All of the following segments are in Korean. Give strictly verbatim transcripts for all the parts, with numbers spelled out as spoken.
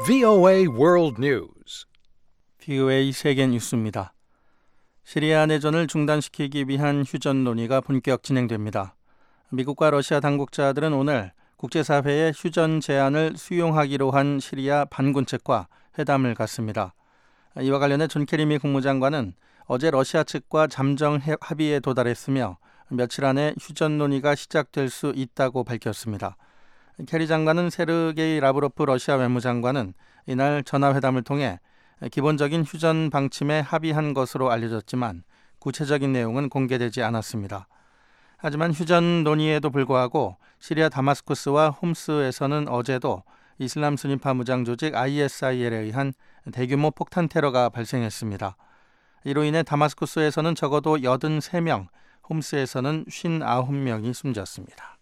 브이오에이 World News. 브이오에이 세계 뉴스입니다. 시리아 내전을 중단시키기 위한 휴전 논의가 본격 진행됩니다. 미국과 러시아 당국자들은 오늘 국제사회의 휴전 제안을 수용하기로 한 시리아 반군 측과 회담을 갖습니다. 이와 관련해 존 케리 미 국무장관은 어제 러시아 측과 잠정 합의에 도달했으며 며칠 안에 휴전 논의가 시작될 수 있다고 밝혔습니다. 케리 장관은 세르게이 라브로프 러시아 외무장관은 이날 전화회담을 통해 기본적인 휴전 방침에 합의한 것으로 알려졌지만 구체적인 내용은 공개되지 않았습니다. 하지만 휴전 논의에도 불구하고 시리아 다마스쿠스와 홈스에서는 어제도 이슬람 순위파 무장 조직 아이에스아이엘에 의한 대규모 폭탄 테러가 발생했습니다. 이로 인해 다마스쿠스에서는 적어도 팔십삼 명, 홈스에서는 오십구 명이 숨졌습니다.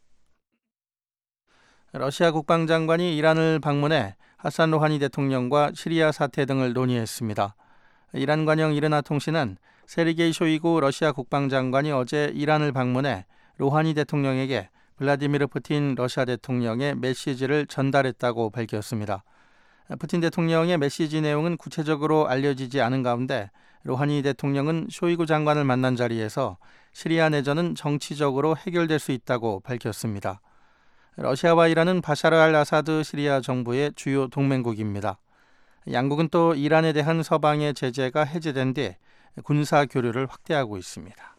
러시아 국방장관이 이란을 방문해 하산 로하니 대통령과 시리아 사태 등을 논의했습니다. 이란 관영 이르나 통신은 세르게이 쇼이구 러시아 국방장관이 어제 이란을 방문해 로하니 대통령에게 블라디미르 푸틴 러시아 대통령의 메시지를 전달했다고 밝혔습니다. 푸틴 대통령의 메시지 내용은 구체적으로 알려지지 않은 가운데 로하니 대통령은 쇼이구 장관을 만난 자리에서 시리아 내전은 정치적으로 해결될 수 있다고 밝혔습니다. 러시아와 이란은 바샤르 알 아사드 시리아 정부의 주요 동맹국입니다. 양국은 또 이란에 대한 서방의 제재가 해제된 뒤 군사 교류를 확대하고 있습니다.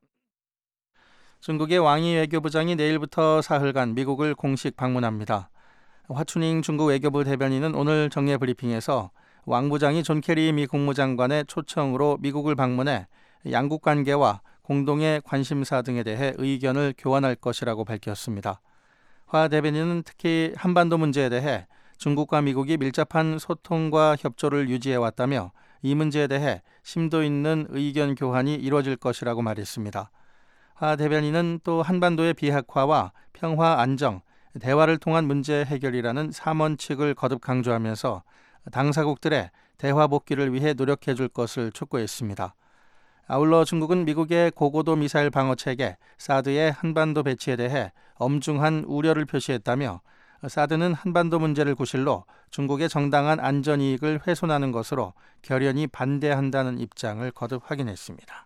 중국의 왕이 외교부장이 내일부터 사흘간 미국을 공식 방문합니다. 화춘잉 중국 외교부 대변인은 오늘 정례 브리핑에서 왕 부장이 존 케리 미 국무장관의 초청으로 미국을 방문해 양국 관계와 공동의 관심사 등에 대해 의견을 교환할 것이라고 밝혔습니다. 화 대변인은 특히 한반도 문제에 대해 중국과 미국이 밀접한 소통과 협조를 유지해왔다며 이 문제에 대해 심도 있는 의견 교환이 이루어질 것이라고 말했습니다. 화 대변인은 또 한반도의 비핵화와 평화 안정, 대화를 통한 문제 해결이라는 삼원칙을 거듭 강조하면서 당사국들의 대화 복귀를 위해 노력해 줄 것을 촉구했습니다. 아울러 중국은 미국의 고고도 미사일 방어 체계 사드의 한반도 배치에 대해 엄중한 우려를 표시했다며 사드는 한반도 문제를 구실로 중국의 정당한 안전 이익을 훼손하는 것으로 결연히 반대한다는 입장을 거듭 확인했습니다.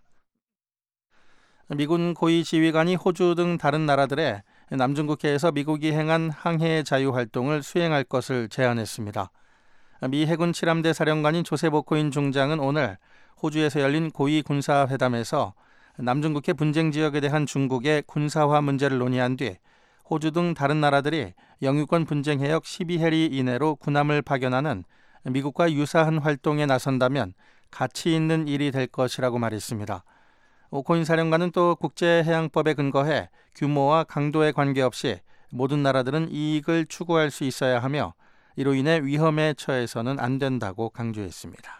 미군 고위 지휘관이 호주 등 다른 나라들의 남중국해에서 미국이 행한 항해 자유 활동을 수행할 것을 제안했습니다. 미 해군 칠함대 사령관인 조셉 오코인 중장은 오늘 호주에서 열린 고위 군사회담에서 남중국해 분쟁 지역에 대한 중국의 군사화 문제를 논의한 뒤 호주 등 다른 나라들이 영유권 분쟁 해역 십이 해리 이내로 군함을 파견하는 미국과 유사한 활동에 나선다면 가치 있는 일이 될 것이라고 말했습니다. 오코인 사령관은 또 국제해양법에 근거해 규모와 강도에 관계없이 모든 나라들은 이익을 추구할 수 있어야 하며 이로 인해 위험에 처해서는 안 된다고 강조했습니다.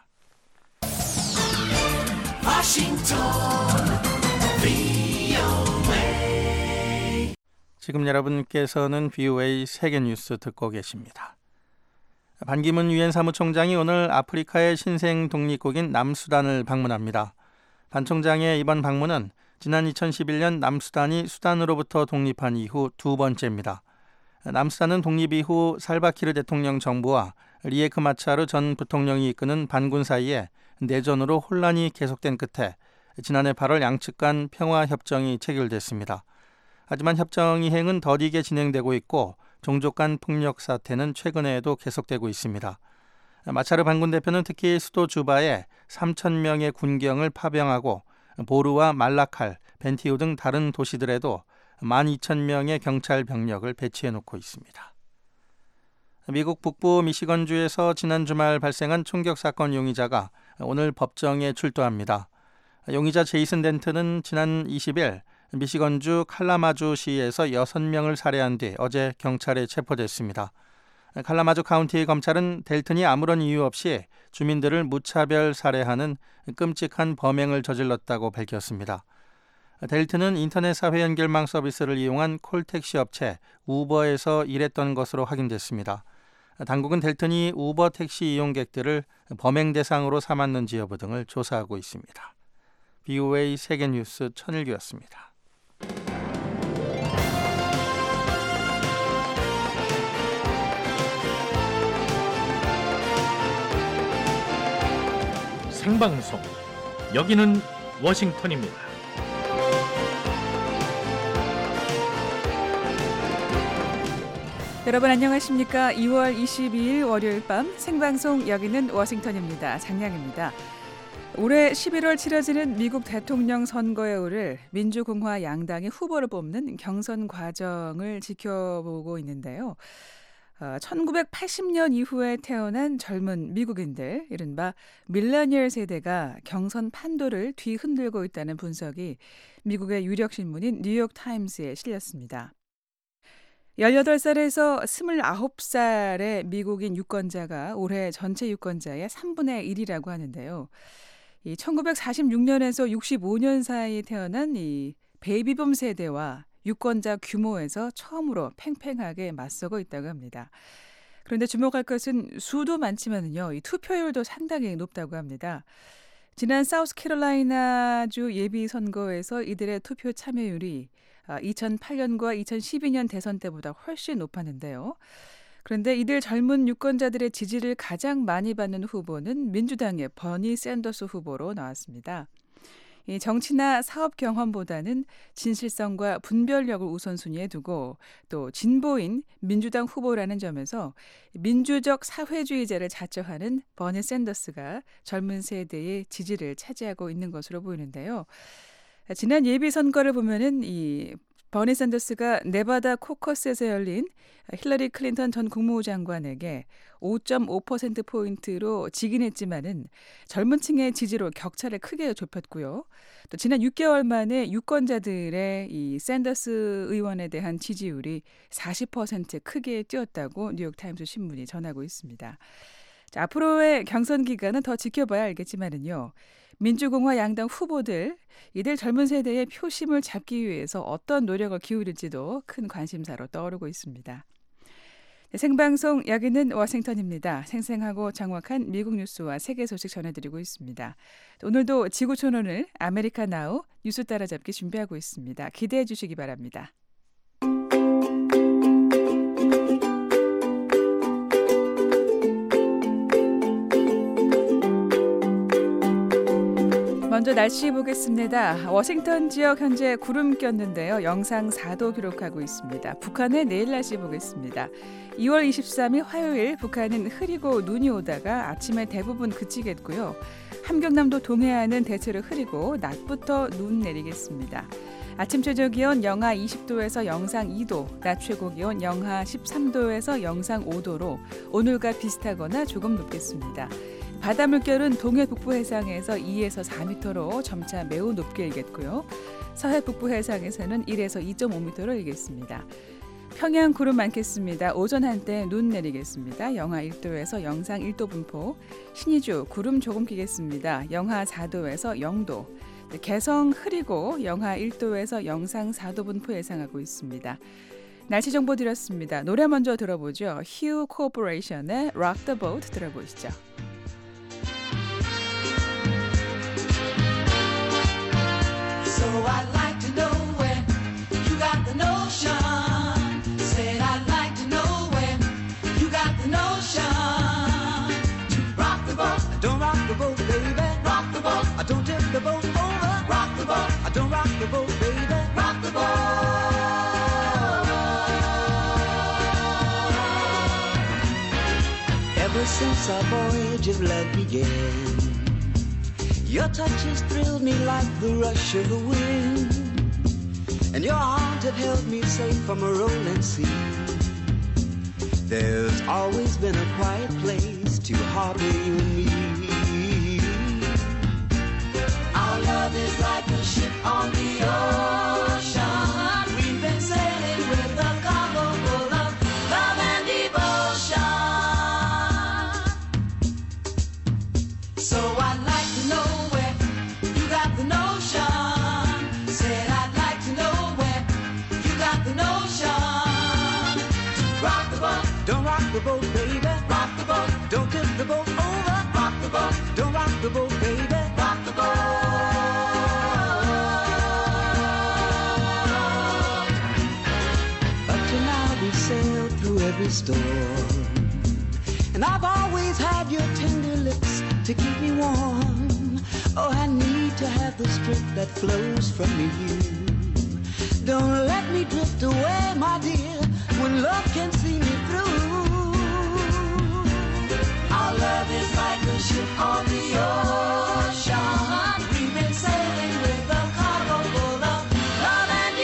지금 여러분께서는 브이오에이 세계뉴스 듣고 계십니다. 반기문 유엔 사무총장이 오늘 아프리카의 신생 독립국인 남수단을 방문합니다. 반 총장의 이번 방문은 지난 이천십일 년 남수단이 수단으로부터 독립한 이후 두 번째입니다. 남수단은 독립 이후 살바키르 대통령 정부와 리에크 마차르 전 부통령이 이끄는 반군 사이에 내전으로 혼란이 계속된 끝에 지난해 팔월 양측 간 평화협정이 체결됐습니다. 하지만 협정 이행은 더디게 진행되고 있고 종족 간 폭력 사태는 최근에도 계속되고 있습니다. 마차르 반군 대표는 특히 수도 주바에 삼천 명의 군경을 파병하고 보르와 말라칼, 벤티우 등 다른 도시들에도 만 이천 명의 경찰 병력을 배치해놓고 있습니다. 미국 북부 미시건주에서 지난 주말 발생한 총격 사건 용의자가 오늘 법정에 출두합니다. 용의자 제이슨 덴트는 지난 이십 일 미시건주 칼라마주시에서 여섯 명을 살해한 뒤 어제 경찰에 체포됐습니다. 칼라마주 카운티 검찰은 델튼이 아무런 이유 없이 주민들을 무차별 살해하는 끔찍한 범행을 저질렀다고 밝혔습니다. 델튼은 인터넷 사회 연결망 서비스를 이용한 콜택시 업체 우버에서 일했던 것으로 확인됐습니다. 당국은 델튼이 우버 택시 이용객들을 범행 대상으로 삼았는지 여부 등을 조사하고 있습니다. 브이오에이 세계뉴스 천일규였습니다. 생방송, 여기는 워싱턴입니다. 여러분 안녕하십니까? 이월 이십이일 월요일 밤 생방송 여기는 워싱턴입니다. 장량입니다. 올해 십일월 치러지는 미국 대통령 선거에 오를 민주공화 양당의 후보를 뽑는 경선 과정을 지켜보고 있는데요. 어, 천구백팔십 년 이후에 태어난 젊은 미국인들, 이른바 밀레니얼 세대가 경선 판도를 뒤흔들고 있다는 분석이 미국의 유력 신문인 뉴욕타임스에 실렸습니다. 열여덟 살에서 스물아홉 살의 미국인 유권자가 올해 전체 유권자의 삼분의 일이라고 하는데요. 이 천구백사십육 년에서 육십오 년 사이에 태어난 이 베이비붐 세대와 유권자 규모에서 처음으로 팽팽하게 맞서고 있다고 합니다. 그런데 주목할 것은 수도 많지만요, 이 투표율도 상당히 높다고 합니다. 지난 사우스캐롤라이나주 예비 선거에서 이들의 투표 참여율이 이천팔 년과 이천십이 년 대선 때보다 훨씬 높았는데요. 그런데 이들 젊은 유권자들의 지지를 가장 많이 받는 후보는 민주당의 버니 샌더스 후보로 나왔습니다. 이 정치나 사업 경험보다는 진실성과 분별력을 우선순위에 두고 또 진보인 민주당 후보라는 점에서 민주적 사회주의자를 자처하는 버니 샌더스가 젊은 세대의 지지를 차지하고 있는 것으로 보이는데요. 지난 예비 선거를 보면은 이 버니 샌더스가 네바다 코커스에서 열린 힐러리 클린턴 전 국무부 장관에게 오 점 오 퍼센트 포인트로 지긴 했지만은 젊은 층의 지지로 격차를 크게 좁혔고요. 또 지난 육 개월 만에 유권자들의 이 샌더스 의원에 대한 지지율이 사십 퍼센트 크게 뛰었다고 뉴욕타임스 신문이 전하고 있습니다. 자, 앞으로의 경선 기간은 더 지켜봐야 알겠지만은요. 민주공화 양당 후보들, 이들 젊은 세대의 표심을 잡기 위해서 어떤 노력을 기울일지도 큰 관심사로 떠오르고 있습니다. 네, 생방송 여기는 워싱턴입니다. 생생하고 정확한 미국 뉴스와 세계 소식 전해드리고 있습니다. 오늘도 지구촌원을 아메리카 나우 뉴스 따라잡기 준비하고 있습니다. 기대해 주시기 바랍니다. 먼저 날씨 보겠습니다. 워싱턴 지역 현재 구름 꼈는데요. 영상 사 도 기록하고 있습니다. 북한의 내일 날씨 보겠습니다. 이월 이십삼일 화요일 북한은 흐리고 눈이 오다가 아침에 대부분 그치겠고요. 함경남도 동해안은 대체로 흐리고 낮부터 눈 내리겠습니다. 아침 최저 기온 영하 이십 도에서 영상 이 도, 낮 최고 기온 영하 십삼 도에서 영상 오 도로 오늘과 비슷하거나 조금 높겠습니다. 바다 물결은 동해 북부 해상에서 이에서 사 미터로 점차 매우 높게 일겠고요. 서해 북부 해상에서는 일에서 이 점 오 미터로 일겠습니다. 평양 구름 많겠습니다. 오전 한때 눈 내리겠습니다. 영하 일 도에서 영상 일 도 분포. 신의주 구름 조금 끼겠습니다. 영하 사 도에서 영 도. 개성 흐리고 영하 일 도에서 영상 사 도 분포 예상하고 있습니다. 날씨 정보 드렸습니다. 노래 먼저 들어보죠. 휴 코퍼레이션의 Rock the Boat 들어보시죠. So I'd like to know where you got the notion. Said I'd like to know where you got the notion. To rock the boat, don't rock the boat, baby. Rock the boat, I don't tip the boat over. Rock the boat, I don't rock the boat, baby. Rock the boat. Ever since our voyage of love began, your touch has thrilled me like the rush of the wind, and your arms have held me safe from a rolling sea. There's always been a quiet place to harbor you and me. Our love is like a ship on the ocean. We've been sailing with a cargo full of love and devotion. So I'd like to know where you got the notion. Said I'd like to know where you got the notion. Rock the boat, don't rock the boat, baby. Rock the boat, don't tip the boat over. Rock the boat, don't rock the boat, baby. Rock the boat. Up to now we sailed through every storm, and I've always had your tender lips to keep me warm. Oh, I need to have the strength that flows from you. Don't let me drift away, my dear, when love can see me through. Our love is like a ship on the ocean. We've been sailing with a cargo full of love and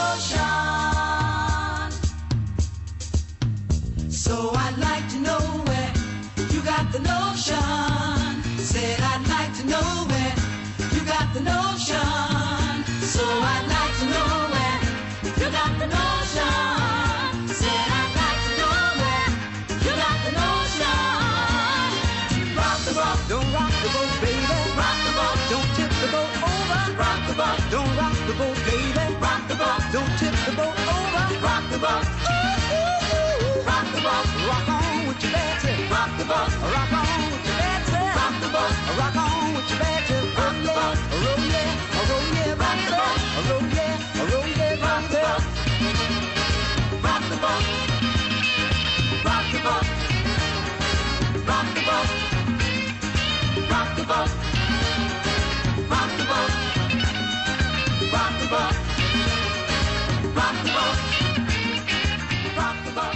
devotion. So I'd like to know where you got the notion. Said I'd like to know where you got the notion. So I'd like to know where you got the notion. Said I'd like to know where you got the notion. Rock the boat, don't rock the boat, baby. Rock the boat, don't tip the boat over. Rock the boat, don't rock the boat, baby. Rock the boat, don't tip the boat over. Rock the boat, ooh, ooh, ooh. Rock the boat, rock on with your bad tip. Rock the boat, rock on with your bad tip. Rock the boat, rock on with your bad tip. Rock the boat, roll yeah, roll yeah, rock the boat, roll yeah, roll yeah, rock the boat. Rock the boat, rock the boat, rock the boat, rock the boat, rock the boat, rock the boat, rock the boat, rock the boat.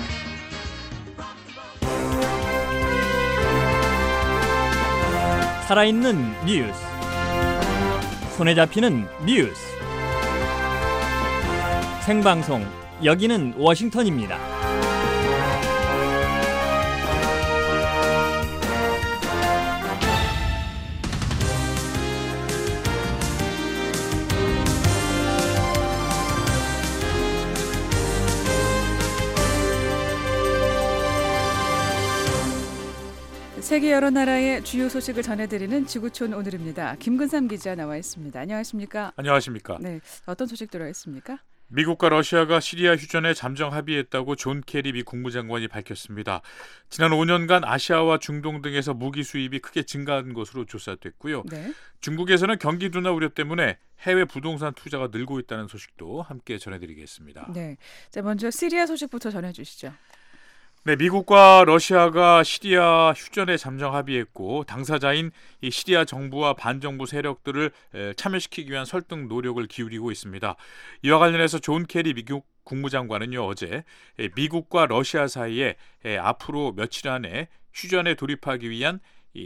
살아있는 뉴스, 손에 잡히는 뉴스, 생방송, 여기는 워싱턴입니다. 세계 여러 나라의 주요 소식을 전해드리는 지구촌 오늘입니다. 김근삼 기자 나와 있습니다. 안녕하십니까? 안녕하십니까? 네, 어떤 소식 들어와 있습니까? 미국과 러시아가 시리아 휴전에 잠정 합의했다고 존 케리 미 국무장관이 밝혔습니다. 지난 오 년간 아시아와 중동 등에서 무기 수입이 크게 증가한 것으로 조사됐고요. 네. 중국에서는 경기 둔화 우려 때문에 해외 부동산 투자가 늘고 있다는 소식도 함께 전해드리겠습니다. 네, 자 먼저 시리아 소식부터 전해주시죠. 네, 미국과 러시아가 시리아 휴전에 잠정 합의했고 당사자인 이 시리아 정부와 반정부 세력들을 참여시키기 위한 설득 노력을 기울이고 있습니다. 이와 관련해서 존 케리 미국 국무장관은요 어제 미국과 러시아 사이에 앞으로 며칠 안에 휴전에 돌입하기 위한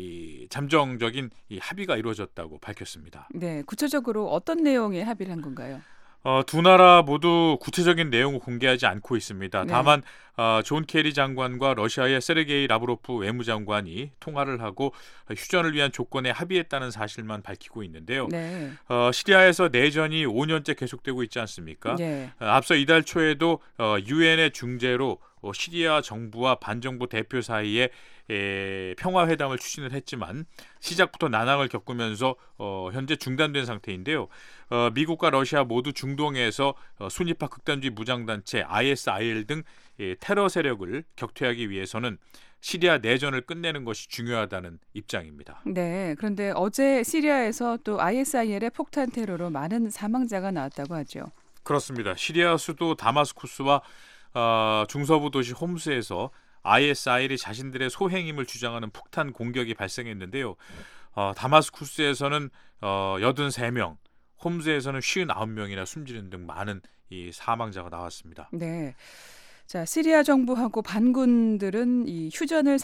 이 잠정적인 이 합의가 이루어졌다고 밝혔습니다. 네, 구체적으로 어떤 내용의 합의를 한 건가요? 어, 두 나라 모두 구체적인 내용을 공개하지 않고 있습니다. 네. 다만 어, 존 케리 장관과 러시아의 세르게이 라브로프 외무장관이 통화를 하고 휴전을 위한 조건에 합의했다는 사실만 밝히고 있는데요. 네. 어, 시리아에서 내전이 오 년째 계속되고 있지 않습니까? 네. 어, 앞서 이달 초에도 어, 유엔의 중재로 어, 시리아 정부와 반정부 대표 사이에 에, 평화회담을 추진을 했지만 시작부터 난항을 겪으면서 어, 현재 중단된 상태인데요. 어, 미국과 러시아 모두 중동에서 어, 순위파 극단주의 무장단체 아이에스아이엘 등 예, 테러 세력을 격퇴하기 위해서는 시리아 내전을 끝내는 것이 중요하다는 입장입니다. 네, 그런데 어제 시리아에서 또 아이에스아이엘의 폭탄 테러로 많은 사망자가 나왔다고 하죠. 그렇습니다. 시리아 수도 다마스쿠스와 어, 중서부 도시 홈스에서 아이에스아이엘이 자신들의 소행임을 주장하는 폭탄 공격이 발생했는데요. 어, 다마스쿠스에서는 어, 팔십삼 명, 홈스에서는 오십구 명이나 숨지는 등 많은 이 사망자가 나왔습니다. 네. 자, 시리아 정부하고 반군들은 이 휴전을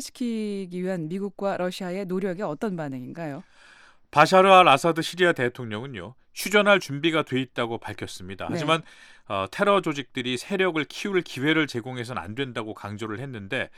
성사시키기 위한 미국과 러시아의 노력에 어떤 반응인가요? 바샤르 알 아사드 시리아 대통령은요. 휴전할 준비가 돼 있다고 밝혔습니다. 하지만 네. 어, 테러 조직들이 세력을 키울 기회를 제공해서는 안 된다고 강조를 했는데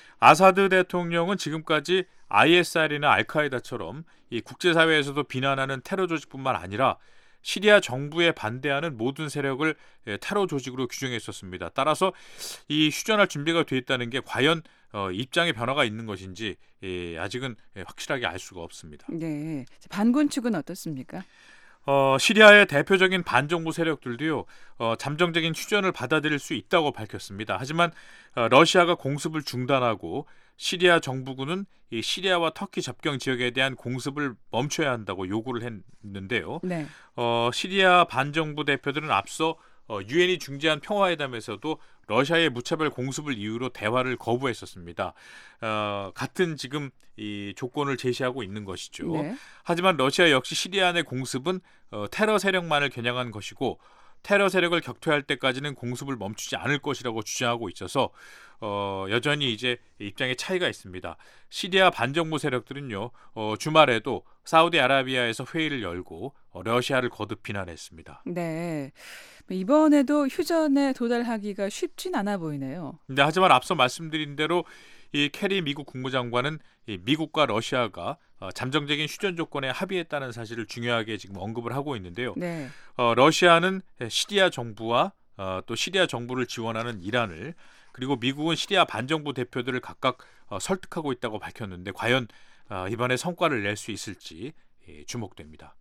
아사드 대통령은 지금까지 아이에스아이엘이나 알카에다처럼 이 국제사회에서도 비난하는 테러 조직뿐만 아니라 시리아 정부에 반대하는 모든 세력을 테러 조직으로 규정했었습니다. 따라서 이 휴전할 준비가 돼 있다는 게 과연 어, 입장의 변화가 있는 것인지 예, 아직은 확실하게 알 수가 없습니다. 네. 반군 측은 어떻습니까? 어, 시리아의 대표적인 반정부 세력들도요 어, 잠정적인 휴전을 받아들일 수 있다고 밝혔습니다. 하지만 어, 러시아가 공습을 중단하고 시리아 정부군은 이 시리아와 터키 접경 지역에 대한 공습을 멈춰야 한다고 요구를 했는데요. 네. 어, 시리아 반정부 대표들은 앞서 어, 유엔이 중재한 평화회담에서도 러시아의 무차별 공습을 이유로 대화를 거부했었습니다. 어, 같은 지금 이 조건을 제시하고 있는 것이죠. 네. 하지만 러시아 역시 시리아 내 공습은 어, 테러 세력만을 겨냥한 것이고 테러 세력을 격퇴할 때까지는 공습을 멈추지 않을 것이라고 주장하고 있어서 어, 여전히 이제 입장의 차이가 있습니다. 시리아 반정부 세력들은요 어, 주말에도 사우디아라비아에서 회의를 열고 어, 러시아를 거듭 비난했습니다. 네. 이번에도 휴전에 도달하기가 쉽진 않아 보이네요. 네, 하지만 앞서 말씀드린 대로 이 캐리 미국 국무장관은 이 미국과 러시아가 어, 잠정적인 휴전 조건에 합의했다는 사실을 중요하게 지금 언급을 하고 있는데요. 네. 어, 러시아는 시리아 정부와 어, 또 시리아 정부를 지원하는 이란을 그리고 미국은 시리아 반정부 대표들을 각각 어, 설득하고 있다고 밝혔는데 과연 어, 이번에 성과를 낼 수 있을지 예, 주목됩니다.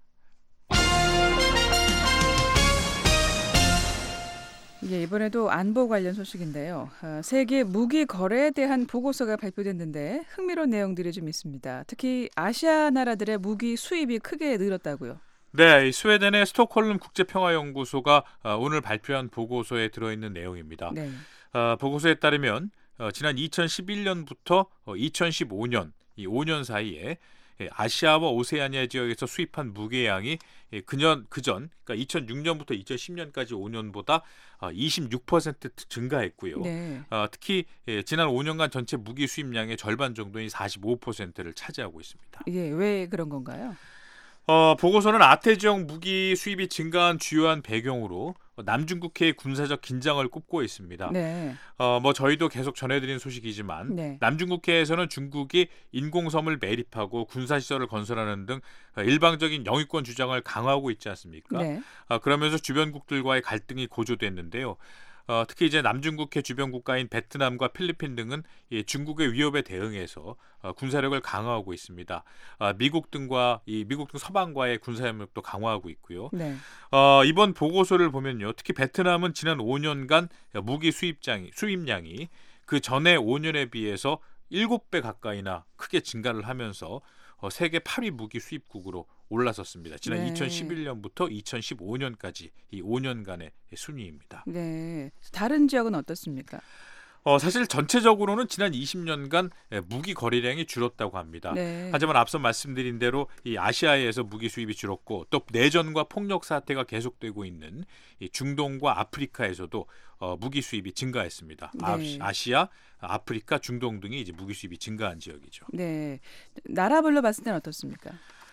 예, 이번에도 안보 관련 소식인데요. 어, 세계 무기 거래에 대한 보고서가 발표됐는데 흥미로운 내용들이 좀 있습니다. 특히 아시아 나라들의 무기 수입이 크게 늘었다고요. 네, 이 스웨덴의 스톡홀름 국제평화연구소가 어, 오늘 발표한 보고서에 들어있는 내용입니다. 네. 어, 보고서에 따르면 어, 지난 이천십일 년부터 어, 이천십오 년 이 오 년 사이에 예, 아시아와 오세아니아 지역에서 수입한 무게량이 예, 그년 그전 그러니까 이천육 년부터 이천십 년까지 오 년보다 어, 이십육 퍼센트 증가했고요. 네. 어, 특히 예, 지난 오 년간 전체 무기 수입량의 절반 정도인 사십오 퍼센트를 차지하고 있습니다. 예, 왜 그런 건가요? 어, 보고서는 아태 지역 무기 수입이 증가한 주요한 배경으로 남중국해의 군사적 긴장을 꼽고 있습니다. 네. 어, 뭐 저희도 계속 전해드린 소식이지만 네. 남중국해에서는 중국이 인공섬을 매립하고 군사시설을 건설하는 등 일방적인 영유권 주장을 강화하고 있지 않습니까? 네. 어, 그러면서 주변국들과의 갈등이 고조됐는데요. 어, 특히 이제 남중국해 주변 국가인 베트남과 필리핀 등은 이 중국의 위협에 대응해서 어, 군사력을 강화하고 있습니다. 어, 미국 등과 이 미국 등 서방과의 군사협력도 강화하고 있고요. 네. 어, 이번 보고서를 보면요, 특히 베트남은 지난 오 년간 무기 수입량이 수입량이 그 전에 오 년에 비해서 일곱 배 가까이나 크게 증가를 하면서 어, 세계 팔 위 무기 수입국으로 올라섰습니다. 지난 네. 이천십일 년부터 이천십오 년까지 이 오 년간의 순위입니다. 네. 다른 지역은 어떻습니까? 어, 사실 전체적으로는 지난 이십 년간 무기 거래량이 줄었다고 합니다. 네. 하지만 앞서 말씀드린 대로 이 아시아에서 무기 수입이 줄었고 또 내전과 폭력 사태가 계속되고 있는 이 중동과 아프리카에서도 어, 무기 수입이 증가했습니다. 네. 아시아, 아프리카, 중동 등이 이제 무기 수입이 증가한 지역이죠. 네. 나라별로 봤을 때는 어떻습니까?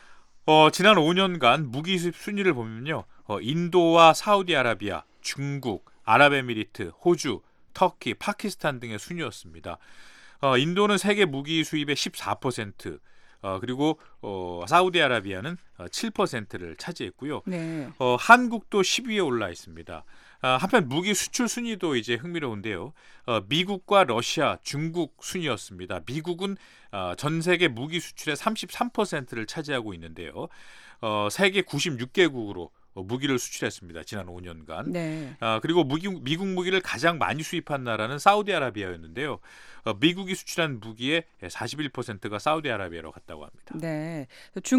어, 지난 오 년간 무기 수입 순위를 보면요, 어, 인도와 사우디아라비아, 중국, 아랍에미리트, 호주, 터키, 파키스탄 등의 순위였습니다. 어, 인도는 세계 무기 수입의 십사 퍼센트, 어, 그리고 어, 사우디아라비아는 칠 퍼센트를 차지했고요. 네. 어, 한국도 십 위에 올라 있습니다. 아, 한편 무기 수출 순위도 이제 흥미로운데요. 어, 미국과 러시아, 중국 순위였습니다. 미국은 어, 전 세계 무기 수출의 삼십삼 퍼센트를 차지하고 있는데요. 어, 세계 구십육 개국으로 어, 무기를 수출했습니다. 지난 오 년간. 네. 아, 그리고 무기, 미국 무기를 가장 많이 수입한 나라는 사우디아라비아였는데요. 어, 미국이 수출한 무기의 사십일 퍼센트가 사우디아라비아로 갔다고 합니다. 네.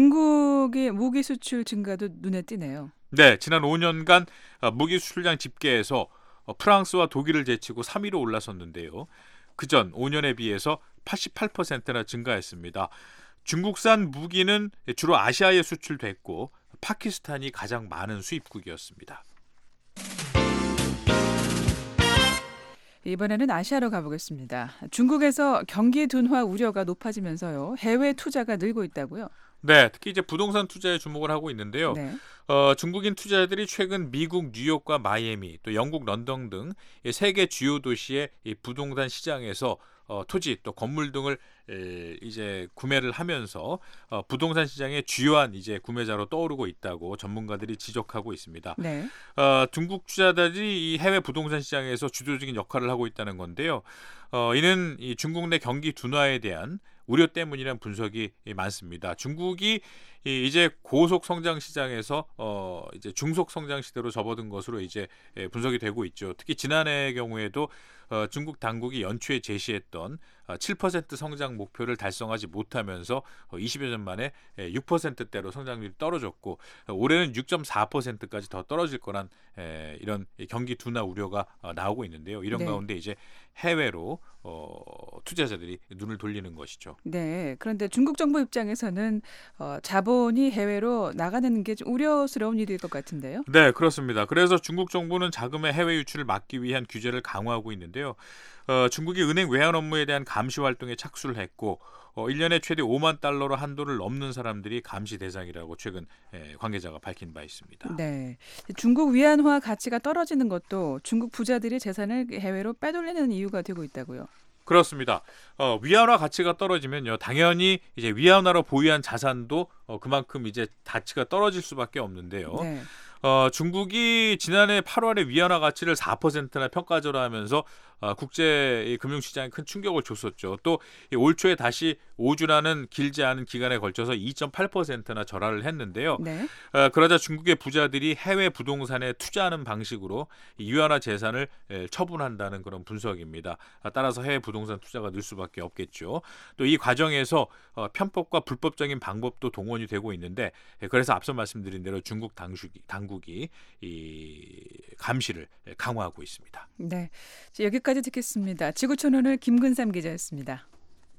중국의 무기 수출 증가도 눈에 띄네요. 네, 지난 오 년간 어, 무기 수출량 집계에서 어, 프랑스와 독일을 제치고 삼 위로 올라섰는데요. 그전 오 년에 비해서 팔십팔 퍼센트나 증가했습니다. 중국산 무기는 주로 아시아에 수출됐고 파키스탄이 가장 많은 수입국이었습니다. 이번에는 아시아로 가보겠습니다. 중국에서 경기 둔화 우려가 높아지면서요. 해외 투자가 늘고 있다고요? 네, 특히 이제 부동산 투자에 주목을 하고 있는데요. 네. 어, 중국인 투자자들이 최근 미국 뉴욕과 마이애미, 또 영국 런던 등 세계 주요 도시의 이 부동산 시장에서 어, 토지 또 건물 등을 에, 이제 구매를 하면서 어, 부동산 시장의 주요한 이제 구매자로 떠오르고 있다고 전문가들이 지적하고 있습니다. 네. 어, 중국 투자자들이 이 해외 부동산 시장에서 주도적인 역할을 하고 있다는 건데요. 어, 이는 이 중국 내 경기 둔화에 대한 우려 때문이라는 분석이 많습니다. 중국이 이 이제 고속 성장 시장에서 어 이제 중속 성장 시대로 접어든 것으로 이제 예, 분석이 되고 있죠. 특히 지난해의 경우에도 어, 중국 당국이 연초에 제시했던 어, 칠 퍼센트 성장 목표를 달성하지 못하면서 어, 이십여 년 만에 예, 육 퍼센트대로 성장률이 떨어졌고 어, 올해는 육 점 사 퍼센트까지 더 떨어질 거란 에, 이런 경기 둔화 우려가 어, 나오고 있는데요. 이런 네. 가운데 이제 해외로 어, 투자자들이 눈을 돌리는 것이죠. 네. 그런데 중국 정부 입장에서는 어, 자본이 해외로 나가는 게 좀 우려스러운 일일 것 같은데요. 네, 그렇습니다. 그래서 중국 정부는 자금의 해외 유출을 막기 위한 규제를 강화하고 있는데요. 어, 중국이 은행 외환 업무에 대한 감시 활동에 착수를 했고 어, 일 년에 최대 오만 달러로 한도를 넘는 사람들이 감시 대상이라고 최근 에, 관계자가 밝힌 바 있습니다. 네. 중국 위안화 가치가 떨어지는 것도 중국 부자들이 재산을 해외로 빼돌리는 이유가 되고 있다고요. 그렇습니다. 어, 위안화 가치가 떨어지면요, 당연히 이제 위안화로 보유한 자산도 어, 그만큼 이제 가치가 떨어질 수밖에 없는데요. 네. 어, 중국이 지난해 팔월에 위안화 가치를 사 퍼센트나 평가절하하면서 어, 국제 금융시장에 큰 충격을 줬었죠. 또 올 초에 다시 오 주라는 길지 않은 기간에 걸쳐서 이 점 팔 퍼센트나 절하를 했는데요. 네. 어, 그러자 중국의 부자들이 해외 부동산에 투자하는 방식으로 이 위안화 재산을 에, 처분한다는 그런 분석입니다. 아, 따라서 해외 부동산 투자가 늘 수밖에 없겠죠. 또 이 과정에서 어, 편법과 불법적인 방법도 동원이 되고 있는데 에, 그래서 앞서 말씀드린 대로 중국 당국이, 당국이 이 감시를 강화하고 있습니다. 네. 자, 여기까지 듣겠습니다. 지구촌 오늘 김근삼 기자였습니다.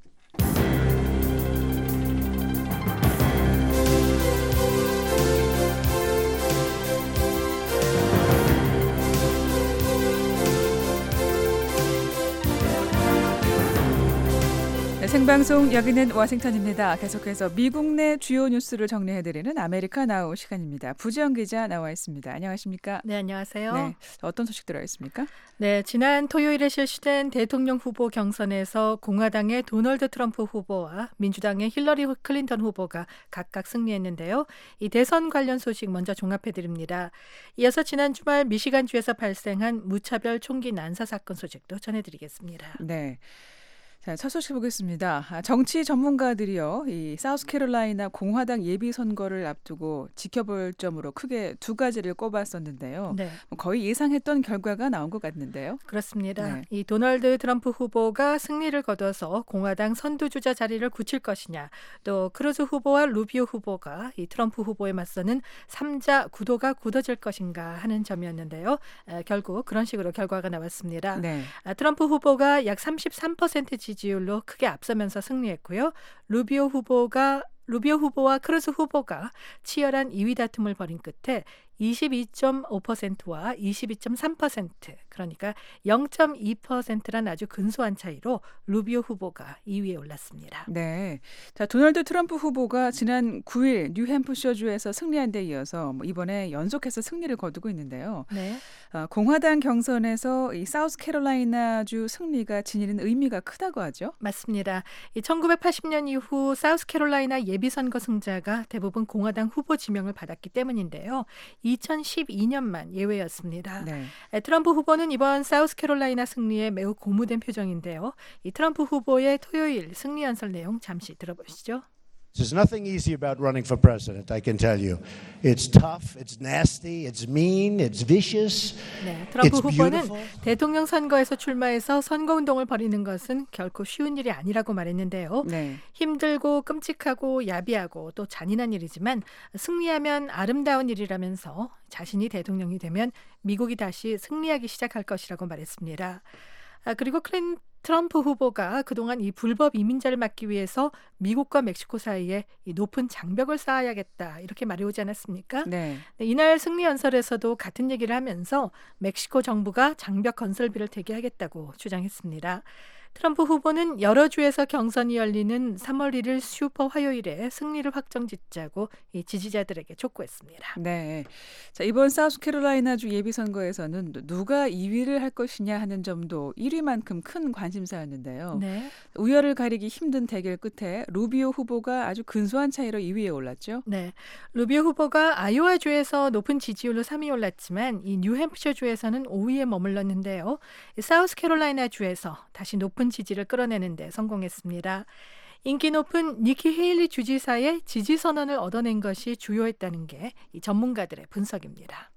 네, 생방송 여기는 워싱턴입니다. 계속해서 미국 내 주요 뉴스를 정리해드리는 아메리카 나우 시간입니다. 부지영 기자 나와 있습니다. 안녕하십니까? 네, 안녕하세요. 네, 어떤 소식 들어 있습니까? 네, 지난 토요일에 실시된 대통령 후보 경선에서 공화당의 도널드 트럼프 후보와 민주당의 힐러리 클린턴 후보가 각각 승리했는데요. 이 대선 관련 소식 먼저 종합해드립니다. 이어서 지난 주말 미시간주에서 발생한 무차별 총기 난사 사건 소식도 전해드리겠습니다. 네. 자, 첫 소식 보겠습니다. 아, 정치 전문가들이요, 이 사우스캐롤라이나 공화당 예비 선거를 앞두고 지켜볼 점으로 크게 두 가지를 꼽았었는데요. 네. 거의 예상했던 결과가 나온 것 같는데요. 그렇습니다. 네. 이 도널드 트럼프 후보가 승리를 거둬서 공화당 선두주자 자리를 굳힐 것이냐, 또 크루즈 후보와 루비오 후보가 이 트럼프 후보에 맞서는 삼자 구도가 굳어질 것인가 하는 점이었는데요. 에, 결국 그런 식으로 결과가 나왔습니다. 네. 아, 트럼프 후보가 약 삼십삼 퍼센트 지지율로 크게 앞서면서 승리했고요. 루비오 후보가 루비오 후보와 크루즈 후보가 치열한 이 위 다툼을 벌인 끝에 이십이 점 오 퍼센트와 이십이 점 삼 퍼센트, 그러니까 영 점 이 퍼센트란 아주 근소한 차이로 루비오 후보가 이 위에 올랐습니다. 네. 자, 도널드 트럼프 후보가 지난 구 일 뉴햄프셔주에서 승리한 데 이어서 뭐 이번에 연속해서 승리를 거두고 있는데요. 네. 아, 공화당 경선에서 이 사우스캐롤라이나주 승리가 지니는 의미가 크다고 하죠. 맞습니다. 이 천구백팔십 년 이후 사우스캐롤라이나 예비선거 승자가 대부분 공화당 후보 지명을 받았기 때문인데요. 이천십이 년만 예외였습니다. 네. 트럼프 후보는 이번 사우스캐롤라이나 승리에 매우 고무된 표정인데요. 이 트럼프 후보의 토요일 승리 연설 내용 잠시 들어보시죠. There's nothing easy about running for president, I can tell you. It's tough, it's nasty, it's mean, it's vicious. 네, 트럼프 It's 후보는 beautiful. 대통령 선거에서 출마해서 선거운동을 벌이는 것은 결코 쉬운 일이 아니라고 말했는데요. 네. 힘들고 끔찍하고 야비하고 또 잔인한 일이지만 승리하면 아름다운 일이라면서 자신이 대통령이 되면 미국이 다시 승리하기 시작할 것이라고 말했습니다. 아, 그리고 클린 트럼프 후보가 그동안 이 불법 이민자를 막기 위해서 미국과 멕시코 사이에 이 높은 장벽을 쌓아야겠다 이렇게 말해오지 않았습니까? 네. 네, 이날 승리 연설에서도 같은 얘기를 하면서 멕시코 정부가 장벽 건설비를 대기하겠다고 주장했습니다. 트럼프 후보는 여러 주에서 경선이 열리는 삼월 일일 슈퍼 화요일에 승리를 확정짓자고 이 지지자들에게 촉구했습니다. 네. 자, 이번 사우스캐롤라이나주 예비선거에서는 누가 이 위를 할 것이냐 하는 점도 일 위만큼 큰 관심사였는데요. 네. 우열을 가리기 힘든 대결 끝에 루비오 후보가 아주 근소한 차이로 이 위에 올랐죠. 네, 루비오 후보가 아이오와주에서 높은 지지율로 삼 위 올랐지만 이 뉴햄프셔주에서는 오 위에 머물렀는데요. 사우스캐롤라이나주에서 다시 높은 지지를 끌어내는 데 성공했습니다. 인기 높은 니키 헤일리 주지사의 지지 선언을 얻어낸 것이 주요했다는 게 이 전문가들의 분석입니다.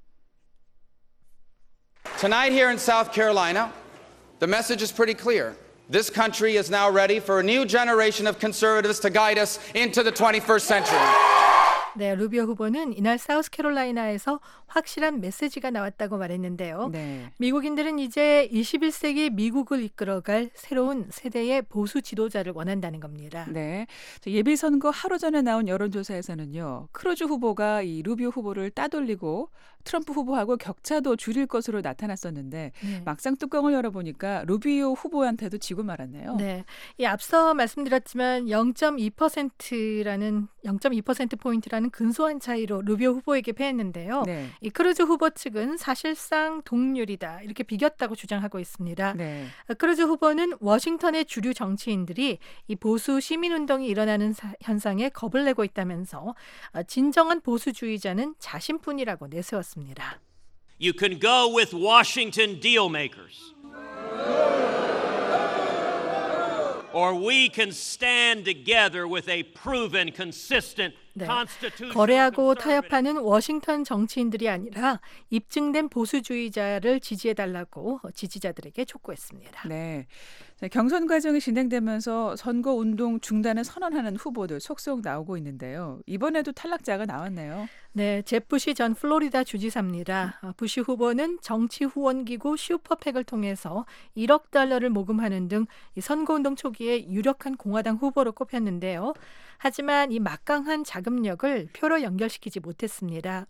Tonight here in South Carolina, the message is pretty clear. This country is now ready for a new generation of conservatives to guide us into the twenty-first century. 네, 루비오 후보는 이날 사우스캐롤라이나에서 확실한 메시지가 나왔다고 말했는데요. 네. 미국인들은 이제 이십일 세기 미국을 이끌어갈 새로운 세대의 보수 지도자를 원한다는 겁니다. 네. 예비 선거 하루 전에 나온 여론조사에서는요. 크루즈 후보가 이 루비오 후보를 따돌리고 트럼프 후보하고 격차도 줄일 것으로 나타났었는데 네. 막상 뚜껑을 열어보니까 루비오 후보한테도 지고 말았네요. 네, 이 앞서 말씀드렸지만 영 점 이 퍼센트라는 영 점 이 퍼센트 포인트라는 근소한 차이로 루비오 후보에게 패했는데요. 네. 이 크루즈 후보 측은 사실상 동률이다 이렇게 비겼다고 주장하고 있습니다. 네. 크루즈 후보는 워싱턴의 주류 정치인들이 이 보수 시민운동이 일어나는 사, 현상에 겁을 내고 있다면서 진정한 보수주의자는 자신뿐이라고 내세웠습니다. You can go with Washington deal makers. Or we can stand together with a proven, consistent 네. constitutional 거래하고 conservative. 타협하는 워싱턴 정치인들이 아니라 입증된 보수주의자를 지지해달라고 지지자들에게 촉구했습니다. 네. 자, 경선 과정이 진행되면서 선거 운동 중단을 선언하는 후보들 속속 나오고 있는데요. 이번에도 탈락자가 나왔네요. 네, 잽 부시 전 플로리다 주지사입니다. 부시 후보는 정치 후원기구 슈퍼팩을 통해서 일억 달러를 모금하는 등 이 선거운동 초기에 유력한 공화당 후보로 꼽혔는데요. 하지만 이 막강한 자금력을 표로 연결시키지 못했습니다.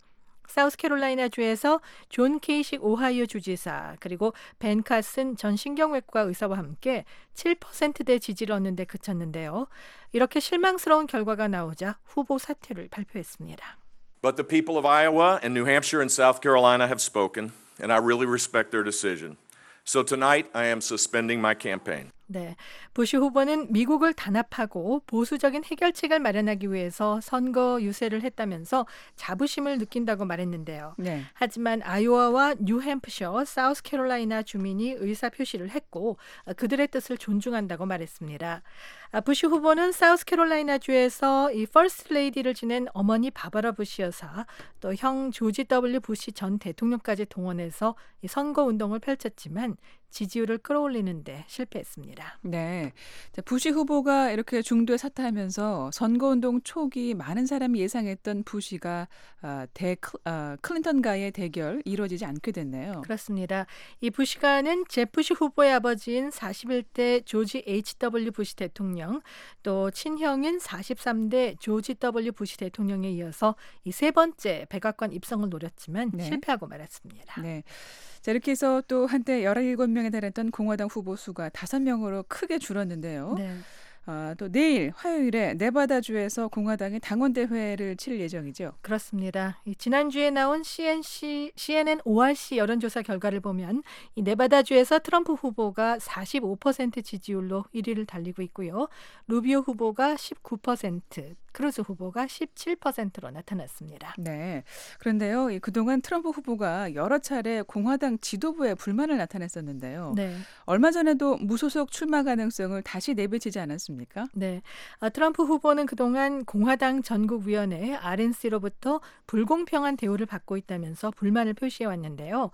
사우스캐롤라이나주에서 존 케이식 오하이오 주지사 그리고 벤 카슨 전 신경외과 의사와 함께 칠 퍼센트대 지지를 얻는 데 그쳤는데요. 이렇게 실망스러운 결과가 나오자 후보 사퇴를 발표했습니다. But the people of Iowa and New Hampshire and South Carolina have spoken, and I really respect their decision. So tonight I am suspending my campaign. 네, 부시 후보는 미국을 단합하고 보수적인 해결책을 마련하기 위해서 선거 유세를 했다면서 자부심을 느낀다고 말했는데요. 네. 하지만 아이오와와 뉴햄프셔, 사우스캐롤라이나 주민이 의사표시를 했고 그들의 뜻을 존중한다고 말했습니다. 부시 후보는 사우스캐롤라이나주에서 이 퍼스트 레이디를 지낸 어머니 바바라 부시 여사, 또 형 조지 더블유 부시 전 대통령까지 동원해서 이 선거 운동을 펼쳤지만 지지율을 끌어올리는 데 실패했습니다. 네. 자, 부시 후보가 이렇게 중도에 사퇴하면서 선거운동 초기 많은 사람이 예상했던 부시가 어, 대 어, 클린턴과의 대결 이루어지지 않게 됐네요. 그렇습니다. 이 부시가는 잽 부시 후보의 아버지인 사십일 대 조지 에이치 더블유 부시 대통령, 또 친형인 사십삼 대 조지 더블유 부시 대통령에 이어서 이 세 번째 백악관 입성을 노렸지만 네. 실패하고 말았습니다. 네. 자, 이렇게 해서 또 한때 열일곱 명에 달했던 공화당 후보 수가 다섯 명으로 크게 줄었는데요. 네. 아, 또 내일 화요일에 네바다주에서 공화당이 당원대회를 치를 예정이죠. 그렇습니다. 이 지난주에 나온 씨엔씨, 씨엔엔 오알씨 여론조사 결과를 보면 이 네바다주에서 트럼프 후보가 사십오 퍼센트 지지율로 일 위를 달리고 있고요. 루비오 후보가 십구 퍼센트, 크루즈 후보가 십칠 퍼센트로 나타났습니다. 네. 그런데요, 이 그동안 트럼프 후보가 여러 차례 공화당 지도부에 불만을 나타냈었는데요. 네. 얼마 전에도 무소속 출마 가능성을 다시 내비치지 않았습니까? 네, 아, 트럼프 후보는 그동안 공화당 전국위원회 알엔씨로부터 불공평한 대우를 받고 있다면서 불만을 표시해왔는데요.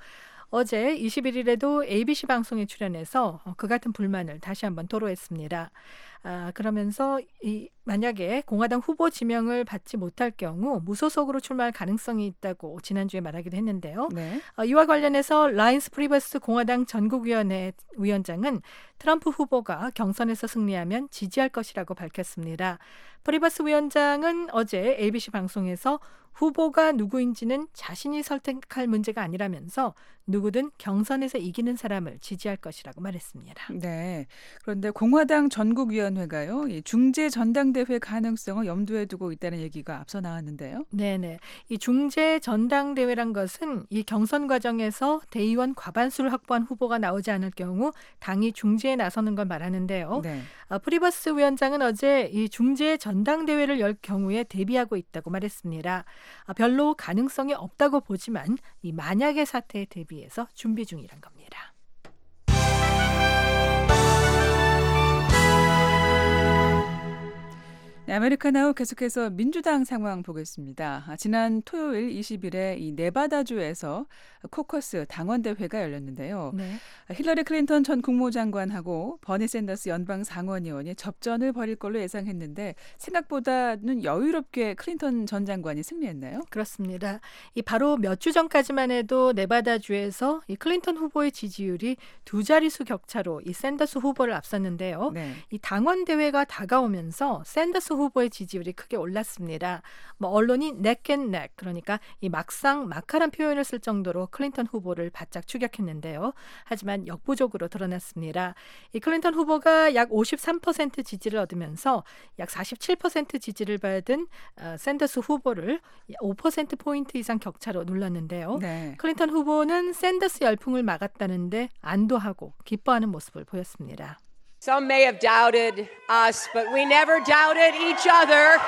어제 이십일 일에도 에이비씨 방송에 출연해서 그 같은 불만을 다시 한번 토로했습니다. 아, 그러면서 이, 만약에 공화당 후보 지명을 받지 못할 경우 무소속으로 출마할 가능성이 있다고 지난주에 말하기도 했는데요. 네. 어, 이와 관련해서 라인스 프리버스 공화당 전국위원회 위원장은 트럼프 후보가 경선에서 승리하면 지지할 것이라고 밝혔습니다. 프리버스 위원장은 어제 에이비씨 방송에서 후보가 누구인지는 자신이 선택할 문제가 아니라면서 누구든 경선에서 이기는 사람을 지지할 것이라고 말했습니다. 네. 그런데 공화당 전국위원회가요, 이 중재 전당대회 가능성을 염두에 두고 있다는 얘기가 앞서 나왔는데요. 네네. 이 중재 전당대회란 것은 이 경선 과정에서 대의원 과반수를 확보한 후보가 나오지 않을 경우 당이 중재에 나서는 걸 말하는데요. 네. 아, 프리버스 위원장은 어제 이 중재 전당대회를 열 경우에 대비하고 있다고 말했습니다. 아, 별로 가능성이 없다고 보지만 이 만약의 사태에 대비해서 준비 중이란 겁니다. 아메리카나우 계속해서 민주당 상황 보겠습니다. 아, 지난 토요일 이십 일에 이 네바다주에서 코커스 당원대회가 열렸는데요. 네. 힐러리 클린턴 전 국무장관하고 버니 샌더스 연방 상원의원이 접전을 벌일 걸로 예상했는데 생각보다는 여유롭게 클린턴 전 장관이 승리했나요? 그렇습니다. 이 바로 몇 주 전까지만 해도 네바다주에서 이 클린턴 후보의 지지율이 두 자릿수 격차로 이 샌더스 후보를 앞섰는데요. 네. 이 당원 대회가 다가오면서 샌더스 후보의 지지율이 크게 올랐습니다. 뭐 언론이 넥앤넥, 그러니까 이 막상 막하란 표현을 쓸 정도로 클린턴 후보를 바짝 추격했는데요. 하지만 역부족으로 드러났습니다. 이 클린턴 후보가 약 오십삼 퍼센트 지지를 얻으면서 약 사십칠 퍼센트 지지를 받은 어, 샌더스 후보를 오 퍼센트 포인트 이상 격차로 눌렀는데요. 네. 클린턴 후보는 샌더스 열풍을 막았다는데 안도하고 기뻐하는 모습을 보였습니다. Some may have doubted us, but we never doubted each other.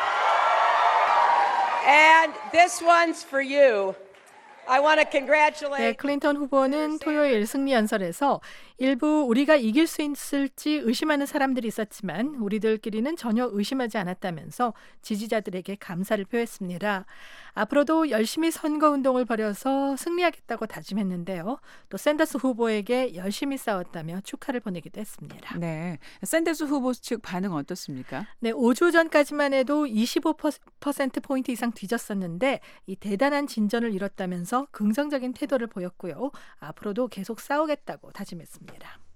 And this one's for you. I want to congratulate. 네, 클린턴 후보는 토요일 승리 연설에서 일부 우리가 이길 수 있을지 의심하는 사람들이 있었지만 우리들끼리는 전혀 의심하지 않았다면서 지지자들에게 감사를 표했습니다. 앞으로도 열심히 선거운동을 벌여서 승리하겠다고 다짐했는데요. 또 샌더스 후보에게 열심히 싸웠다며 축하를 보내기도 했습니다. 네, 샌더스 후보 측 반응 어떻습니까? 네, 오 주 전까지만 해도 이십오 퍼센트 포인트 이상 뒤졌었는데 이 대단한 진전을 이뤘다면서 긍정적인 태도를 보였고요. 앞으로도 계속 싸우겠다고 다짐했습니다.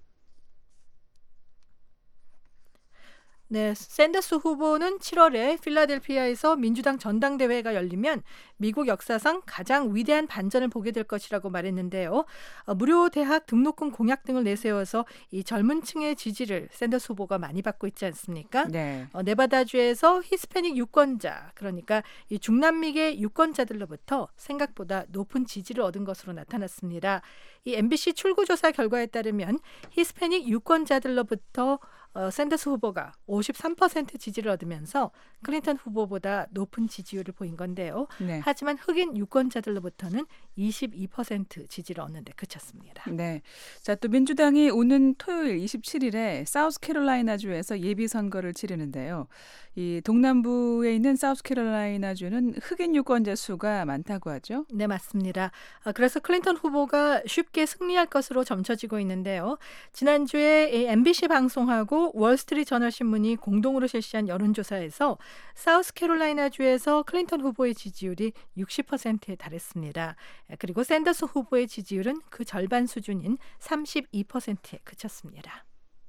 네, 샌더스 후보는 칠월에 필라델피아에서 민주당 전당대회가 열리면 미국 역사상 가장 위대한 반전을 보게 될 것이라고 말했는데요. 어, 무료 대학 등록금 공약 등을 내세워서 이 젊은 층의 지지를 샌더스 후보가 많이 받고 있지 않습니까? 네. 어, 네바다주에서 히스패닉 유권자, 그러니까 이 중남미계 유권자들로부터 생각보다 높은 지지를 얻은 것으로 나타났습니다. 이 엠비씨 출구조사 결과에 따르면 히스패닉 유권자들로부터 어, 샌더스 후보가 오십삼 퍼센트 지지를 얻으면서 클린턴 후보보다 높은 지지율을 보인 건데요. 네. 하지만 흑인 유권자들로부터는 이십이 퍼센트 지지를 얻는 데 그쳤습니다. 네. 자, 또 민주당이 오는 토요일 이십칠 일에 사우스캐롤라이나주에서 예비 선거를 치르는데요. 이 동남부에 있는 사우스캐롤라이나주는 흑인 유권자 수가 많다고 하죠? 네, 맞습니다. 아, 그래서 클린턴 후보가 쉽게 승리할 것으로 점쳐지고 있는데요. 지난주에 엠비씨 방송하고 월스트리트 저널 신문이 공동으로 실시한 여론조사에서 사우스캐롤라이나주에서 클린턴 후보의 지지율이 육십 퍼센트에 달했습니다. 그리고 샌더스 후보의 지지율은 그 절반 수준인 삼십이 퍼센트에 그쳤습니다.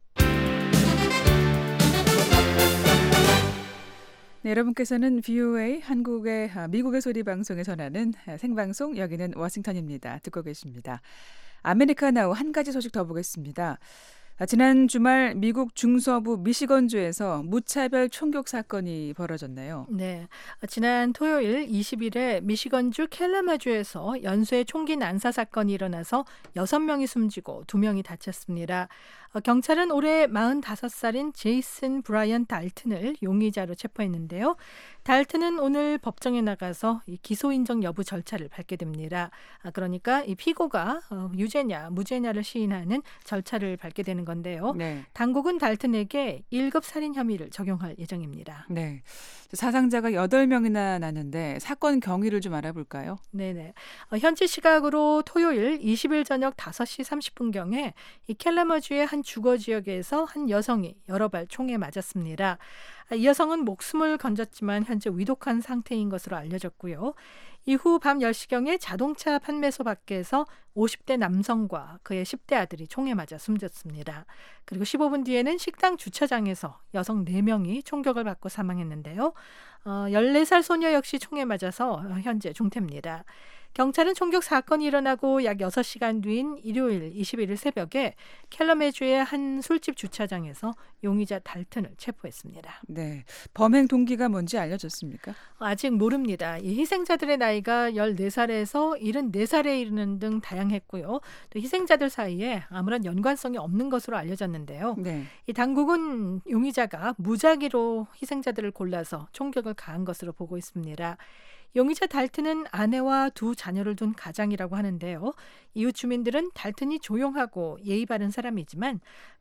네, 여러분께서는 브이오에이 한국의 미국의 소리 방송에 전하는 생방송 여기는 워싱턴입니다. 듣고 계십니다. 아메리카 나우 한 가지 소식 더 보겠습니다. 지난 주말 미국 중서부 미시건주에서 무차별 총격 사건이 벌어졌네요. 네, 지난 토요일 이십 일에 미시건주 켈라마주에서 연쇄 총기 난사 사건이 일어나서 여섯 명이 숨지고 두 명이 다쳤습니다. 경찰은 올해 마흔다섯 살인 제이슨 브라이언 달튼을 용의자로 체포했는데요. 달튼은 오늘 법정에 나가서 이 기소 인정 여부 절차를 밟게 됩니다. 그러니까 이 피고가 유죄냐 무죄냐를 시인하는 절차를 밟게 되는 건데요. 네. 당국은 달튼에게 일 급 살인 혐의를 적용할 예정입니다. 네, 사상자가 여덟 명이나 나는데 사건 경위를 좀 알아볼까요? 네네. 어, 현지 시각으로 토요일 이십 일 저녁 다섯 시 삼십 분경에 이 켈라머주의 한 주거 지역에서 한 여성이 여러 발 총에 맞았습니다. 이 여성은 목숨을 건졌지만 현재 위독한 상태인 것으로 알려졌고요. 이후 밤 열 시경에 자동차 판매소 밖에서 오십 대 남성과 그의 십 대 아들이 총에 맞아 숨졌습니다. 그리고 십오 분 뒤에는 식당 주차장에서 여성 네 명이 총격을 받고 사망했는데요. 어, 열네 살 소녀 역시 총에 맞아서 현재 중태입니다. 경찰은 총격 사건이 일어나고 약 여섯 시간 뒤인 일요일 이십일 일 새벽에 켈러메주의 한 술집 주차장에서 용의자 달튼을 체포했습니다. 네, 범행 동기가 뭔지 알려졌습니까? 아직 모릅니다. 이 희생자들의 나이가 열네 살에서 일흔네 살에 이르는 등 다양했고요. 또 희생자들 사이에 아무런 연관성이 없는 것으로 알려졌는데요. 네. 이 당국은 용의자가 무작위로 희생자들을 골라서 총격을 가한 것으로 보고 있습니다. 용의자 달튼은 아내와 두 자녀를 둔 가장이라고 하는데요. 이웃 주민들은 달튼이 조용하고 예의 바른 사람이지만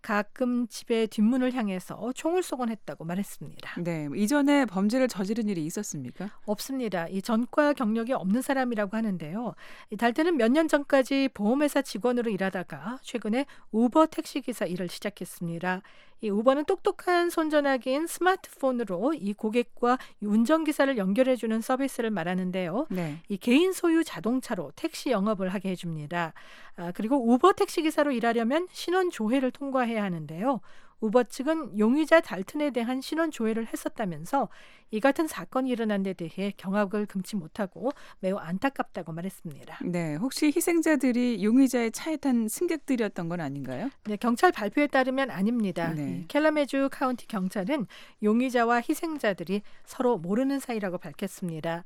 가끔 집의 뒷문을 향해서 총을 쏘곤 했다고 말했습니다. 네, 이전에 범죄를 저지른 일이 있었습니까? 없습니다. 이 전과 경력이 없는 사람이라고 하는데요. 이 달튼은 몇 년 전까지 보험회사 직원으로 일하다가 최근에 우버 택시기사 일을 시작했습니다. 이 우버는 똑똑한 손전화기인 스마트폰으로 이 고객과 운전기사를 연결해주는 서비스를 말하는데요. 네. 이 개인 소유 자동차로 택시 영업을 하게 해줍니다. 아, 그리고 우버 택시기사로 일하려면 신원 조회를 통과해야 하는데요. 우버 측은 용의자 달튼에 대한 신원 조회를 했었다면서 이 같은 사건이 일어난 데 대해 경악을 금치 못하고 매우 안타깝다고 말했습니다. 네, 혹시 희생자들이 용의자의 차에 탄 승객들이었던 건 아닌가요? 네, 경찰 발표에 따르면 아닙니다. 네. 캘러메주 카운티 경찰은 용의자와 희생자들이 서로 모르는 사이라고 밝혔습니다.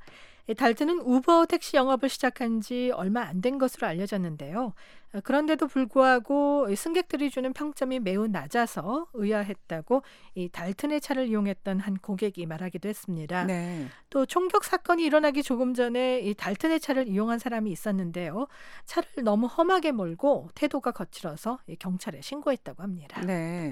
달튼은 우버 택시 영업을 시작한 지 얼마 안 된 것으로 알려졌는데요. 그런데도 불구하고 승객들이 주는 평점이 매우 낮아서 의아했다고 이 달튼의 차를 이용했던 한 고객이 말하기도 했습니다. 네. 또 총격 사건이 일어나기 조금 전에 이 달튼의 차를 이용한 사람이 있었는데요. 차를 너무 험하게 몰고 태도가 거칠어서 경찰에 신고했다고 합니다. 네.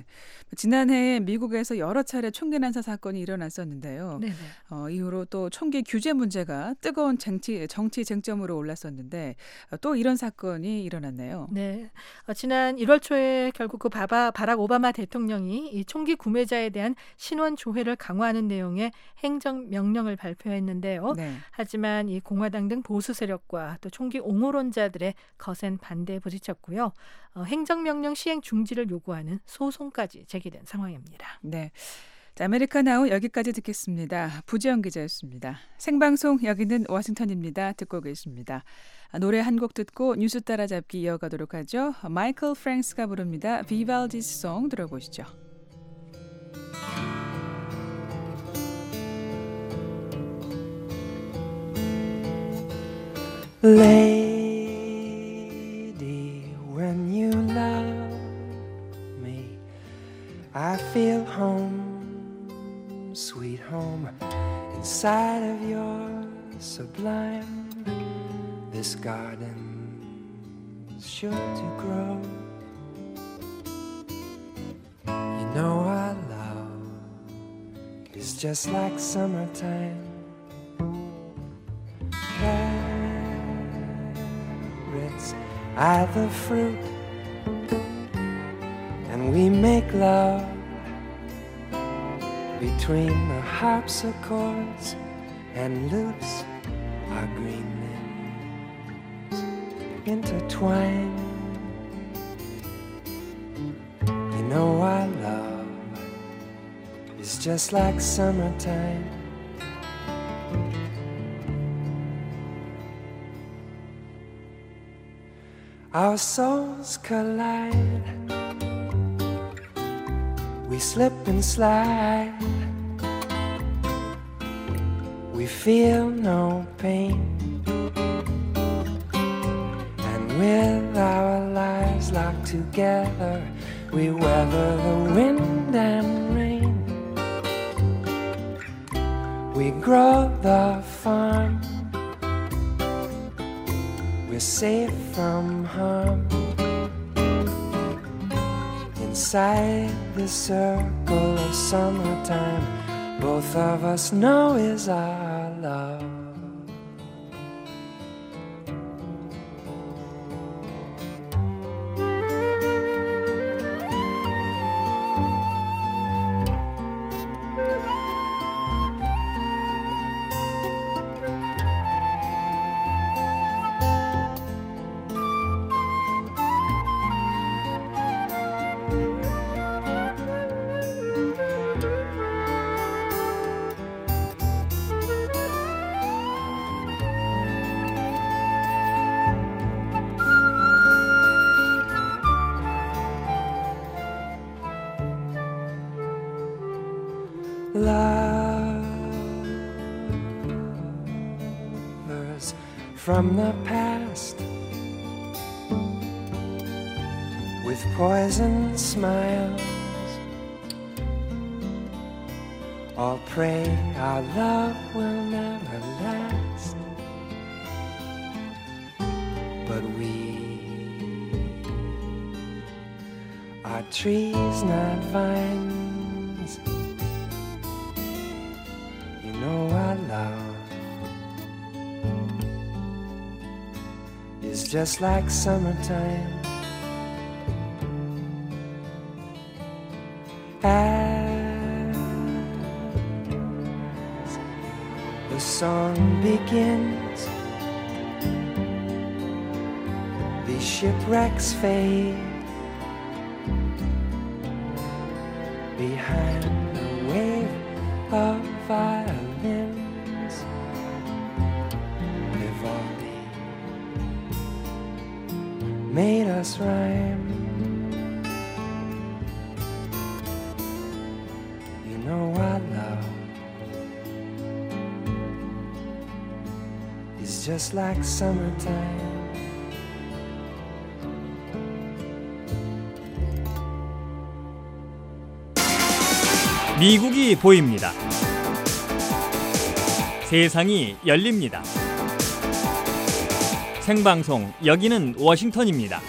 지난해 미국에서 여러 차례 총기 난사 사건이 일어났었는데요. 네네. 어, 이후로 또 총기 규제 문제가 뜨거운 정치, 정치 쟁점으로 올랐었는데 또 이런 사건이 일어났네요. 네, 어, 지난 일월 초에 결국 그 바바, 바락 오바마 대통령이 이 총기 구매자에 대한 신원 조회를 강화하는 내용의 행정 명령을 발표했는데요. 네. 하지만 이 공화당 등 보수 세력과 또 총기 옹호론자들의 거센 반대에 부딪혔고요. 어, 행정 명령 시행 중지를 요구하는 소송까지 제기된 상황입니다. 네. 자, 아메리카 나우 여기까지 듣겠습니다. 부지영 기자였습니다. 생방송 여기는 워싱턴입니다. 듣고 계십니다. 노래 한 곡 듣고 뉴스 따라잡기 이어가도록 하죠. 마이클 프랭스가 부릅니다. 비발디's Song 들어보시죠. Lady, when you love me, I feel home, sweet home, inside of your sublime. This garden's sure to grow. You know our love is just like summertime. Carrots are the fruit, and we make love between the harpsichords and lutes. Our green intertwine. You know our love is just like summertime. Our souls collide. We slip and slide. We feel no pain. With our lives locked together, we weather the wind and rain. We grow the farm. We're safe from harm. Inside the circle of summertime, both of us know is our love. Lovers from the past with poison smiles all pray our love will never last. But we are trees, not vines. You know our love is just like summertime. As the song begins, these shipwrecks fade behind the wave of violins. Vivaldi made us rhyme. You know our love is just like summertime. 미국이 보입니다. 세상이 열립니다. 생방송 여기는 워싱턴입니다.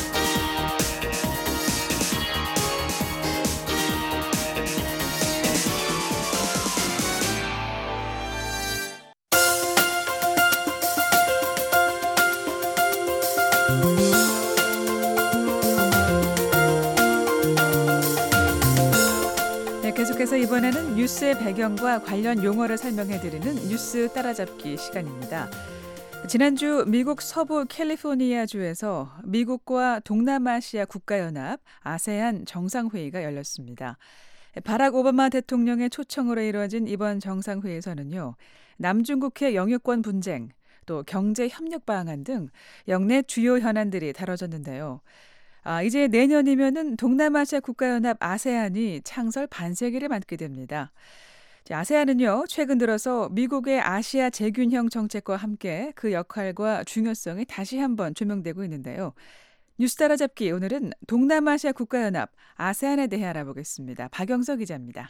계속해서 이번에는 뉴스의 배경과 관련 용어를 설명해드리는 뉴스 따라잡기 시간입니다. 지난주 미국 서부 캘리포니아주에서 미국과 동남아시아 국가연합 아세안 정상회의가 열렸습니다. 바락 오바마 대통령의 초청으로 이루어진 이번 정상회의에서는요, 남중국해 영유권 분쟁, 또 경제 협력 방안 등 역내 주요 현안들이 다뤄졌는데요. 아, 이제 내년이면은 동남아시아 국가연합 아세안이 창설 반세기를 맞게 됩니다. 자, 아세안은요, 최근 들어서 미국의 아시아 재균형 정책과 함께 그 역할과 중요성이 다시 한번 조명되고 있는데요. 뉴스 따라잡기 오늘은 동남아시아 국가연합 아세안에 대해 알아보겠습니다. 박영석 기자입니다.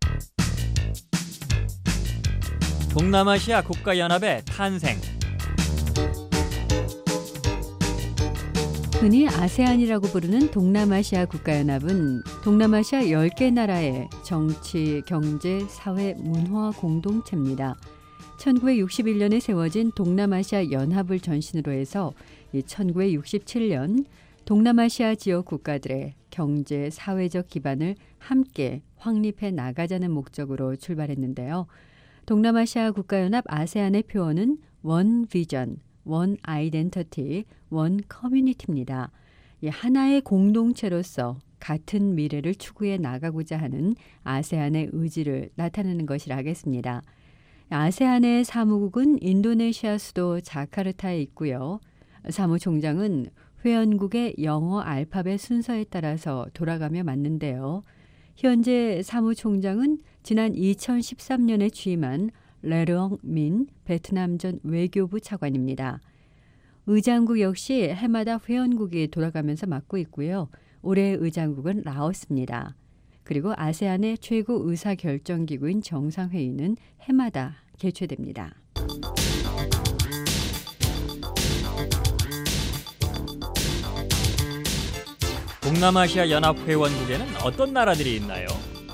동남아시아 국가연합의 탄생. 흔히 아세안이라고 부르는 동남아시아 국가연합은 동남아시아 열 개 나라의 정치, 경제, 사회, 문화 공동체입니다. 천구백육십일 년에 세워진 동남아시아 연합을 전신으로 해서 천구백육십칠 년 동남아시아 지역 국가들의 경제, 사회적 기반을 함께 확립해 나가자는 목적으로 출발했는데요. 동남아시아 국가연합 아세안의 표어는 원 비전, 원 아이덴티티, 원 커뮤니티입니다. 하나의 공동체로서 같은 미래를 추구해 나가고자 하는 아세안의 의지를 나타내는 것이라 하겠습니다. 아세안의 사무국은 인도네시아 수도 자카르타에 있고요. 사무총장은 회원국의 영어 알파벳 순서에 따라서 돌아가며 맡는데요. 현재 사무총장은 지난 이천십삼 년에 취임한 레르엉 민 베트남 전 외교부 차관입니다. 의장국 역시 해마다 회원국이 돌아가면서 맡고 있고요. 올해 의장국은 라오스입니다. 그리고 아세안의 최고 의사결정기구인 정상회의는 해마다 개최됩니다. 동남아시아 연합 회원국에는 어떤 나라들이 있나요?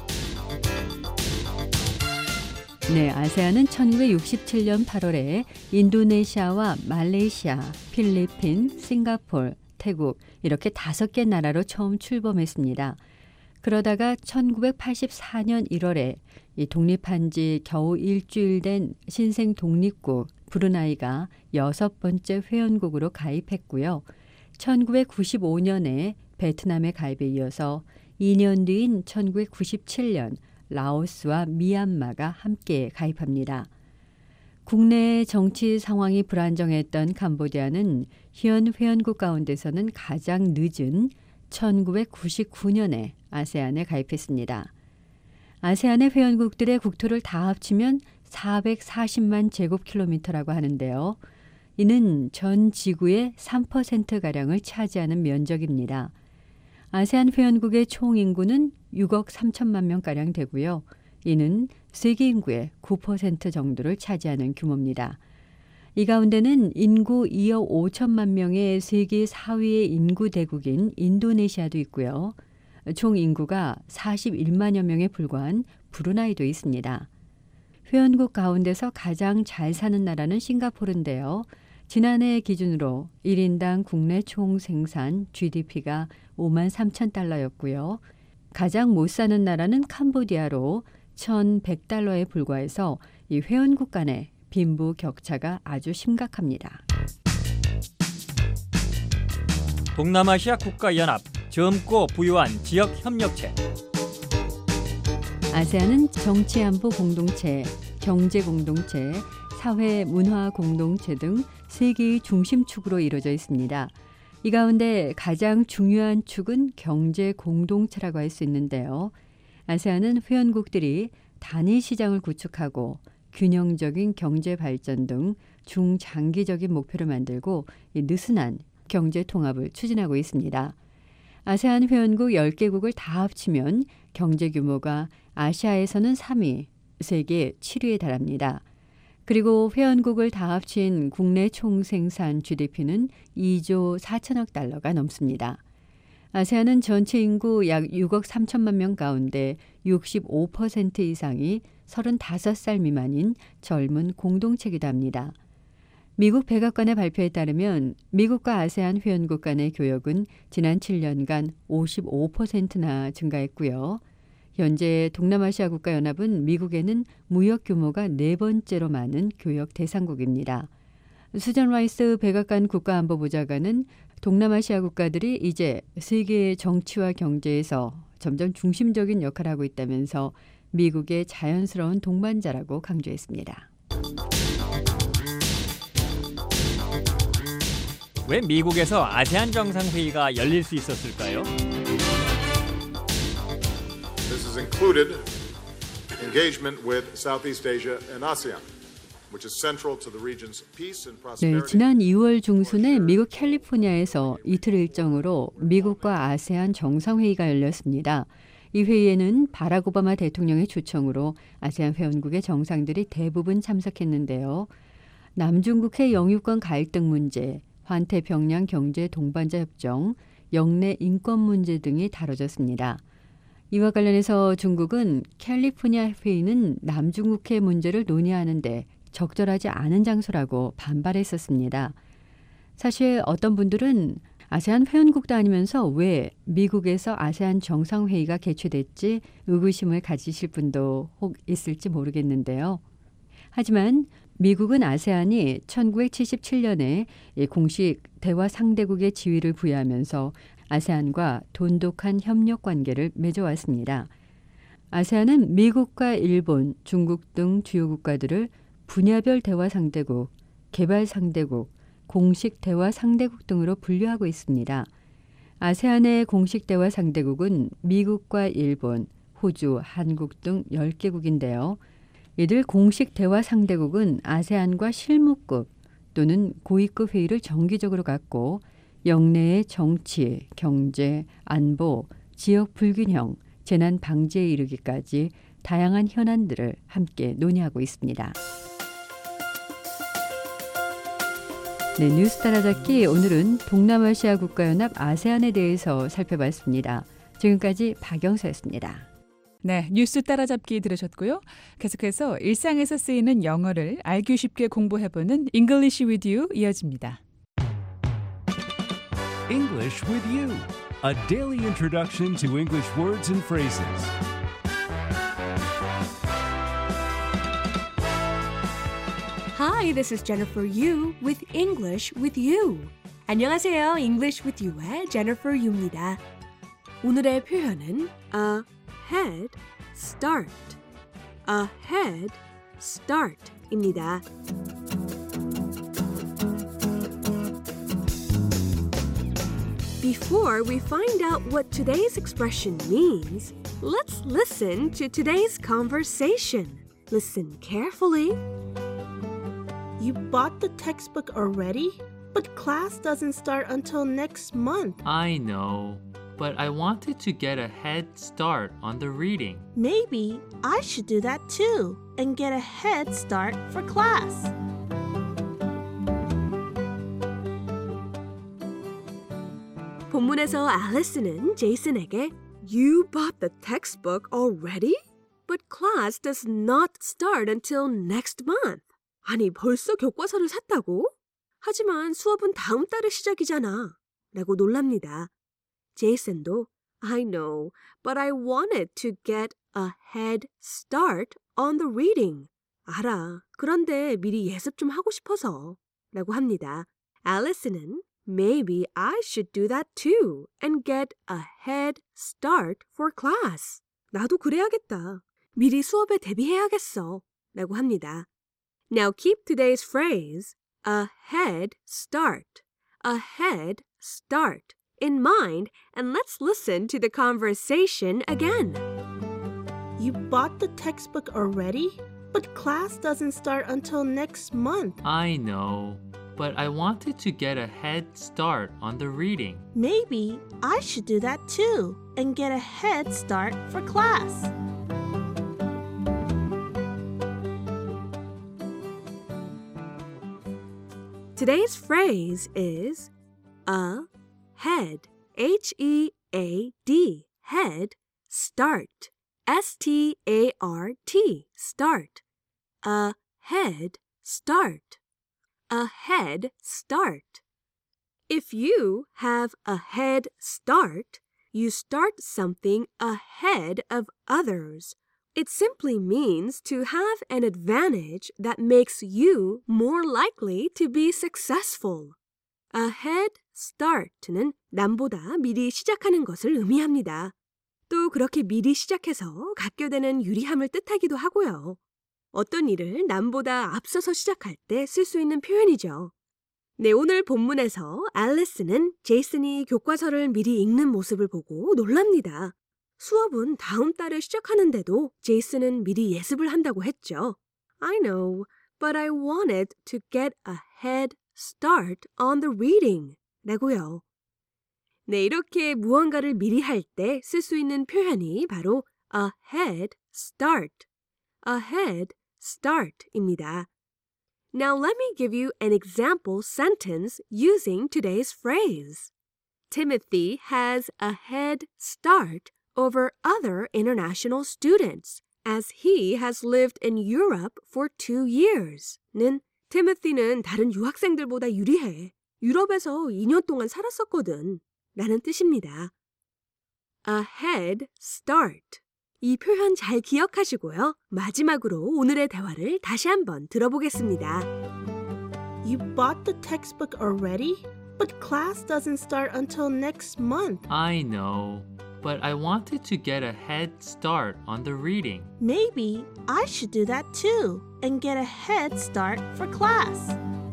네, 아세안은 천구백육십칠 년 팔월에 인도네시아와 말레이시아, 필리핀, 싱가포르, 태국 이렇게 다섯 개 나라로 처음 출범했습니다. 그러다가 천구백팔십사 년 일월에 이 독립한 지 겨우 일주일 된 신생 독립국 브루나이가 여섯 번째 회원국으로 가입했고요. 천구백구십오 년에 베트남의 가입에 이어서 이 년 뒤인 천구백구십칠 년 라오스와 미얀마가 함께 가입합니다. 국내 정치 상황이 불안정했던 캄보디아는 현 회원국 가운데서는 가장 늦은 천구백구십구 년에 아세안에 가입했습니다. 아세안의 회원국들의 국토를 다 합치면 사백사십만 제곱킬로미터라고 하는데요. 이는 전 지구의 삼 퍼센트가량을 차지하는 면적입니다. 아세안 회원국의 총 인구는 육억 삼천만 명가량 되고요. 이는 세계 인구의 구 퍼센트 정도를 차지하는 규모입니다. 이 가운데는 인구 이억 오천만 명의 세계 사 위의 인구 대국인 인도네시아도 있고요. 총 인구가 사십일만여 명에 불과한 브루나이도 있습니다. 회원국 가운데서 가장 잘 사는 나라는 싱가포르인데요. 지난해 기준으로 일 인당 국내 총생산 지디피가 오만 삼천 달러였고요. 가장 못 사는 나라는 캄보디아로 천백 달러에 불과해서 이 회원국 간의 빈부 격차가 아주 심각합니다. 동남아시아 국가연합 젊고 부유한 지역협력체. 아세안은 정치 안보 공동체, 경제 공동체, 사회 문화 공동체 등 세 개의 중심축으로 이루어져 있습니다. 이 가운데 가장 중요한 축은 경제 공동체라고 할 수 있는데요. 아세안은 회원국들이 단일 시장을 구축하고 균형적인 경제 발전 등 중장기적인 목표를 만들고 느슨한 경제 통합을 추진하고 있습니다. 아세안 회원국 열 개국을 다 합치면 경제 규모가 아시아에서는 삼 위, 세계 칠 위에 달합니다. 그리고 회원국을 다 합친 국내 총생산 지디피는 이조 사천억 달러가 넘습니다. 아세안은 전체 인구 약 육억 삼천만 명 가운데 육십오 퍼센트 이상이 서른다섯 살 미만인 젊은 공동체이기도 합니다. 미국 백악관의 발표에 따르면 미국과 아세안 회원국 간의 교역은 지난 칠 년간 오십오 퍼센트나 증가했고요. 현재 동남아시아 국가연합은 미국에는 무역 규모가 네 번째로 많은 교역 대상국입니다. 수전 라이스 백악관 국가안보보좌관은 동남아시아 국가들이 이제 세계의 정치와 경제에서 점점 중심적인 역할을 하고 있다면서 미국의 자연스러운 동반자라고 강조했습니다. 왜 미국에서 아세안 정상회의가 열릴 수 있었을까요? This has included engagement with Southeast Asia and ASEAN, which is central to the region's peace and 네, prosperity. 지난 이월 중순에 미국 캘리포니아에서 이틀 일정으로 미국과 아세안 정상회의가 열렸습니다. 이 회의에는 바락 오바마 대통령의 초청으로 아세안 회원국의 정상들이 대부분 참석했는데요. 남중국해 영유권 갈등 문제, 환태평양 경제 동반자 협정, 영내 인권 문제 등이 다뤄졌습니다. 이와 관련해서 중국은 캘리포니아 회의는 남중국해 문제를 논의하는데 적절하지 않은 장소라고 반발했었습니다. 사실 어떤 분들은 아세안 회원국도 아니면서 왜 미국에서 아세안 정상회의가 개최됐지 의구심을 가지실 분도 혹 있을지 모르겠는데요. 하지만 미국은 아세안이 천구백칠십칠 년에 공식 대화 상대국의 지위를 부여하면서 아세안과 돈독한 협력 관계를 맺어왔습니다. 아세안은 미국과 일본, 중국 등 주요 국가들을 분야별 대화 상대국, 개발 상대국, 공식 대화 상대국 등으로 분류하고 있습니다. 아세안의 공식 대화 상대국은 미국과 일본, 호주, 한국 등 열 개국인데요. 이들 공식 대화 상대국은 아세안과 실무급 또는 고위급 회의를 정기적으로 갖고 영내의 정치, 경제, 안보, 지역 불균형, 재난 방지에 이르기까지 다양한 현안들을 함께 논의하고 있습니다. 네, 뉴스 따라잡기 오늘은 동남아시아 국가연합 아세안에 대해서 살펴봤습니다. 지금까지 박영서였습니다. 네, 뉴스 따라잡기 들으셨고요. 계속해서 일상에서 쓰이는 영어를 알기 쉽게 공부해보는 English with You 이어집니다. English with You, a daily introduction to English words and phrases. Hi, this is Jennifer Yu with English with You. 안녕하세요. English with You의 Jennifer Yu입니다. 오늘의 표현은 a head start. a head start입니다. Before we find out what today's expression means, let's listen to today's conversation. Listen carefully. You bought the textbook already? But class doesn't start until next month. I know. but I wanted to get a head start on the reading. Maybe I should do that too and get a head start for class. 본문에서 앨리스는 제이슨에게 You bought the textbook already? But class does not start until next month. 아니, 벌써 교과서를 샀다고? 하지만 수업은 다음 달에 시작이잖아. 라고 놀랍니다. 제이슨도 I know, but I wanted to get a head start on the reading. 알아. 그런데 미리 예습 좀 하고 싶어서. 라고 합니다. 앨리스는 Maybe I should do that too and get a head start for class. 나도 그래야겠다. 미리 수업에 대비해야겠어. 라고 합니다. Now keep today's phrase, a head start, a head start, in mind and let's listen to the conversation again. You bought the textbook already? But class doesn't start until next month. I know, but I wanted to get a head start on the reading. Maybe I should do that too and get a head start for class. Today's phrase is a head, H E A D, head, start, S T A R T, start, a head start, a head start. If you have a head start, you start something ahead of others. It simply means to have an advantage that makes you more likely to be successful. A head start는 남보다 미리 시작하는 것을 의미합니다. 또 그렇게 미리 시작해서 갖게 되는 유리함을 뜻하기도 하고요. 어떤 일을 남보다 앞서서 시작할 때 쓸 수 있는 표현이죠. 네, 오늘 본문에서 앨리스는 제이슨이 교과서를 미리 읽는 모습을 보고 놀랍니다. 수업은 다음 달에 시작하는데도 제이슨은 미리 예습을 한다고 했죠. I know, but I wanted to get a head start on the reading 라고요. 네, 이렇게 무언가를 미리 할 때 쓸 수 있는 표현이 바로 a head start, a head start입니다. Now let me give you an example sentence using today's phrase. Timothy has a head start over other international students as he has lived in Europe for two years. 는 티모티는 다른 유학생들보다 유리해. 유럽에서 이 년 동안 살았었거든. 라는 뜻입니다. A head start. 이 표현 잘 기억하시고요. 마지막으로 오늘의 대화를 다시 한번 들어보겠습니다. You bought the textbook already? But class doesn't start until next month. I know, but I wanted to get a head start on the reading. Maybe I should do that too and get a head start for class.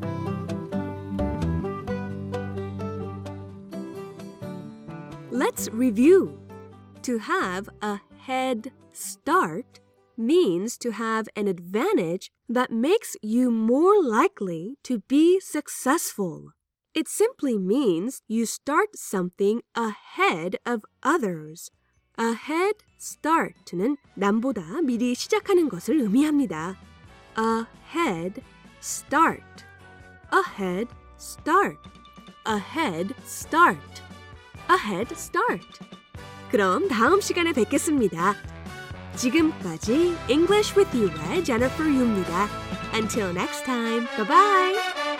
Let's review. To have a head start means to have an advantage that makes you more likely to be successful. It simply means you start something ahead of others. A head start는 남보다 미리 시작하는 것을 의미합니다. A head start, a head start, a head start, a head start. 그럼 다음 시간에 뵙겠습니다. 지금까지 English with You의 Jennifer Yu입니다. Until next time, bye bye.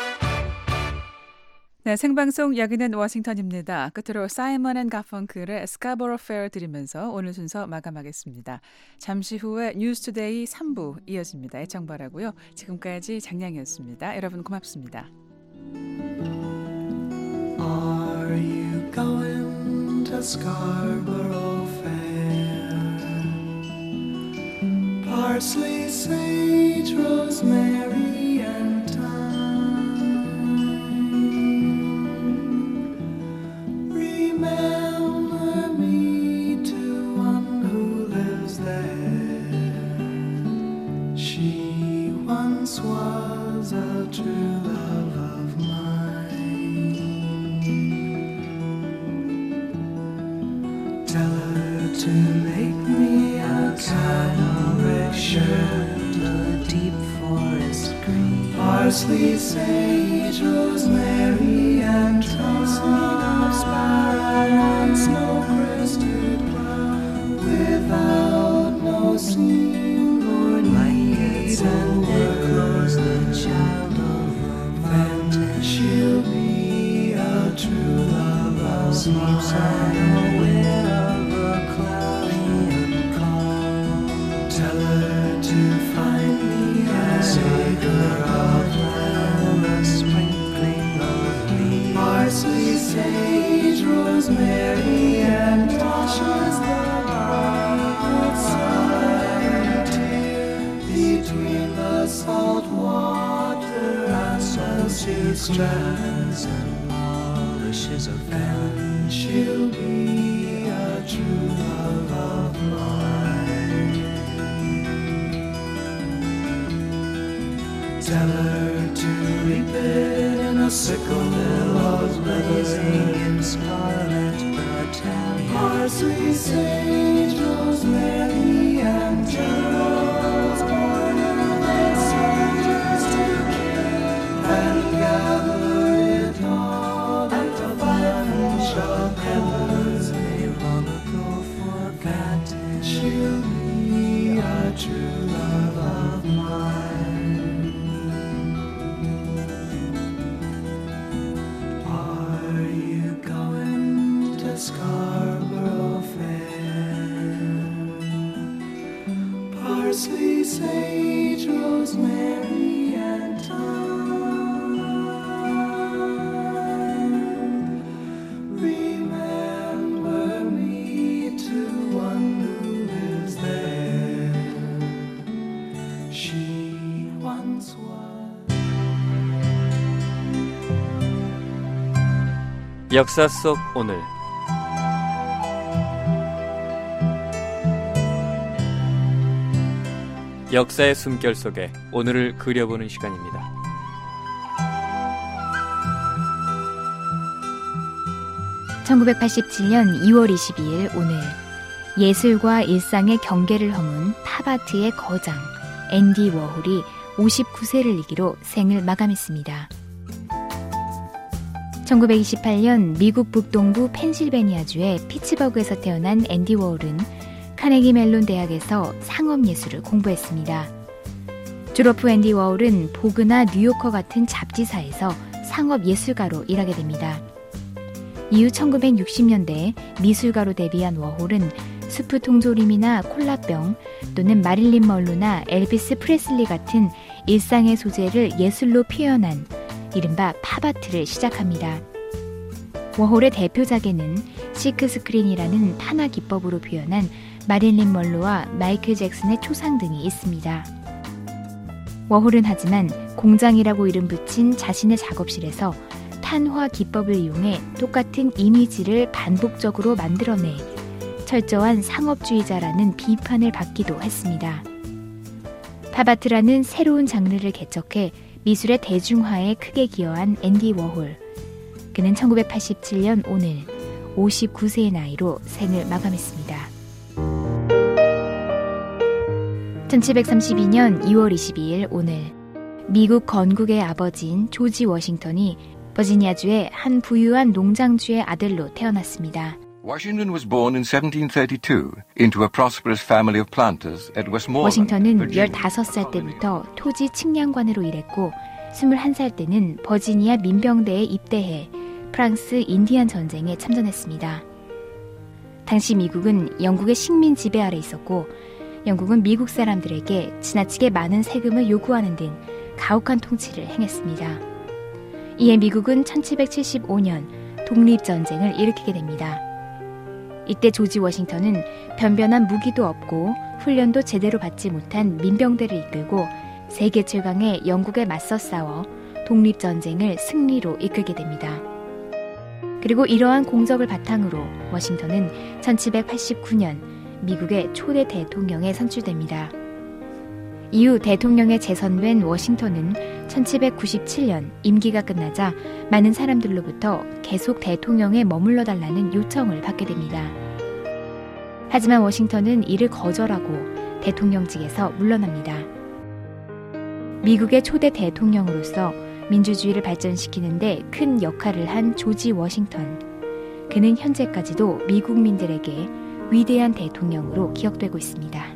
네, 생방송 여기는 워싱턴입니다. 끝으로 사이먼 앤 가펑클의 스카보로 페어 들으면서 오늘 순서 마감하겠습니다. 잠시 후에 뉴스투데이 삼 부 이어집니다. 애청 바라고요. 지금까지 장량이었습니다. 여러분 고맙습니다. Are you going to Scarborough Fair? Parsley, sage, rosemary, and thyme. Remember me to one who lives there. She once was a true love of mine. to make me a kind red shirt, a deep forest green, parsley, sage, rosemary, and thyme, sweet of sparrow and snow-crested cloud, without no seam or need, and echoes the child of romance. She'll be a true love of sleeps unaware of a cloudy and calm. Tell her to find me as a girl of land, a sprinkling of leaves, parsley, sage, rosemary, and Tasha's the bright side between the salt water and salty strands and polishes of pen. She'll be a true love of mine. Tell her to reap it in a sickle, billows blazing in scarlet battalion, parsley, sage, rosemary, and geraniums born of the soldiers to kill, and gather it all at the bunch of peppers they long ago forgotten. She'll be a true love of mine. Are you going to Scarborough Fair? Parsley, sage, rosemary, and thyme. Remember me to one who lives there. She once was. 역사 속 오늘 역사의 숨결 속에 오늘을 그려보는 시간입니다. 천구백팔십칠년 이월 이십이일 오늘 예술과 일상의 경계를 허문 팝아트의 거장 앤디 워홀이 오십구세를 이기로 생을 마감했습니다. 천구백이십팔년 미국 북동부 펜실베니아주의 피츠버그에서 태어난 앤디 워홀은 카네기 멜론 대학에서 상업예술을 공부했습니다. 졸업 후 앤디 워홀은 보그나 뉴요커 같은 잡지사에서 상업예술가로 일하게 됩니다. 이후 천구백육십년대에 미술가로 데뷔한 워홀은 수프 통조림이나 콜라병 또는 마릴린 먼로나 엘비스 프레슬리 같은 일상의 소재를 예술로 표현한 이른바 팝아트를 시작합니다. 워홀의 대표작에는 시크스크린이라는 탄화 기법으로 표현한 마릴린 먼로와 마이클 잭슨의 초상 등이 있습니다. 워홀은 하지만 공장이라고 이름 붙인 자신의 작업실에서 탄화 기법을 이용해 똑같은 이미지를 반복적으로 만들어내 철저한 상업주의자라는 비판을 받기도 했습니다. 팝아트라는 새로운 장르를 개척해 미술의 대중화에 크게 기여한 앤디 워홀. 그는 천구백팔십칠년 오늘 오십구세의 나이로 생을 마감했습니다. 천칠백삼십이년 이월 이십이일 오늘 미국 건국의 아버지인 조지 워싱턴이 버지니아주의 한 부유한 농장주의 아들로 태어났습니다. Washington was born in seventeen thirty-two into a prosperous family of planters at Westmoreland. 워싱턴은 열다섯 살 때부터 토지 측량관으로 일했고 스물한 살 때는 버지니아 민병대에 입대해 프랑스 인디안 전쟁에 참전했습니다. 당시 미국은 영국의 식민 지배 아래 있었고 영국은 미국 사람들에게 지나치게 많은 세금을 요구하는 등 가혹한 통치를 행했습니다. 이에 미국은 천칠백칠십오년 독립전쟁을 일으키게 됩니다. 이때 조지 워싱턴은 변변한 무기도 없고 훈련도 제대로 받지 못한 민병대를 이끌고 세계 최강의 영국에 맞서 싸워 독립전쟁을 승리로 이끌게 됩니다. 그리고 이러한 공적을 바탕으로 워싱턴은 천칠백팔십구년 미국의 초대 대통령에 선출됩니다. 이후 대통령에 재선된 워싱턴은 천칠백구십칠년 임기가 끝나자 많은 사람들로부터 계속 대통령에 머물러 달라는 요청을 받게 됩니다. 하지만 워싱턴은 이를 거절하고 대통령직에서 물러납니다. 미국의 초대 대통령으로서 민주주의를 발전시키는데 큰 역할을 한 조지 워싱턴. 그는 현재까지도 미국민들에게 위대한 대통령으로 기억되고 있습니다.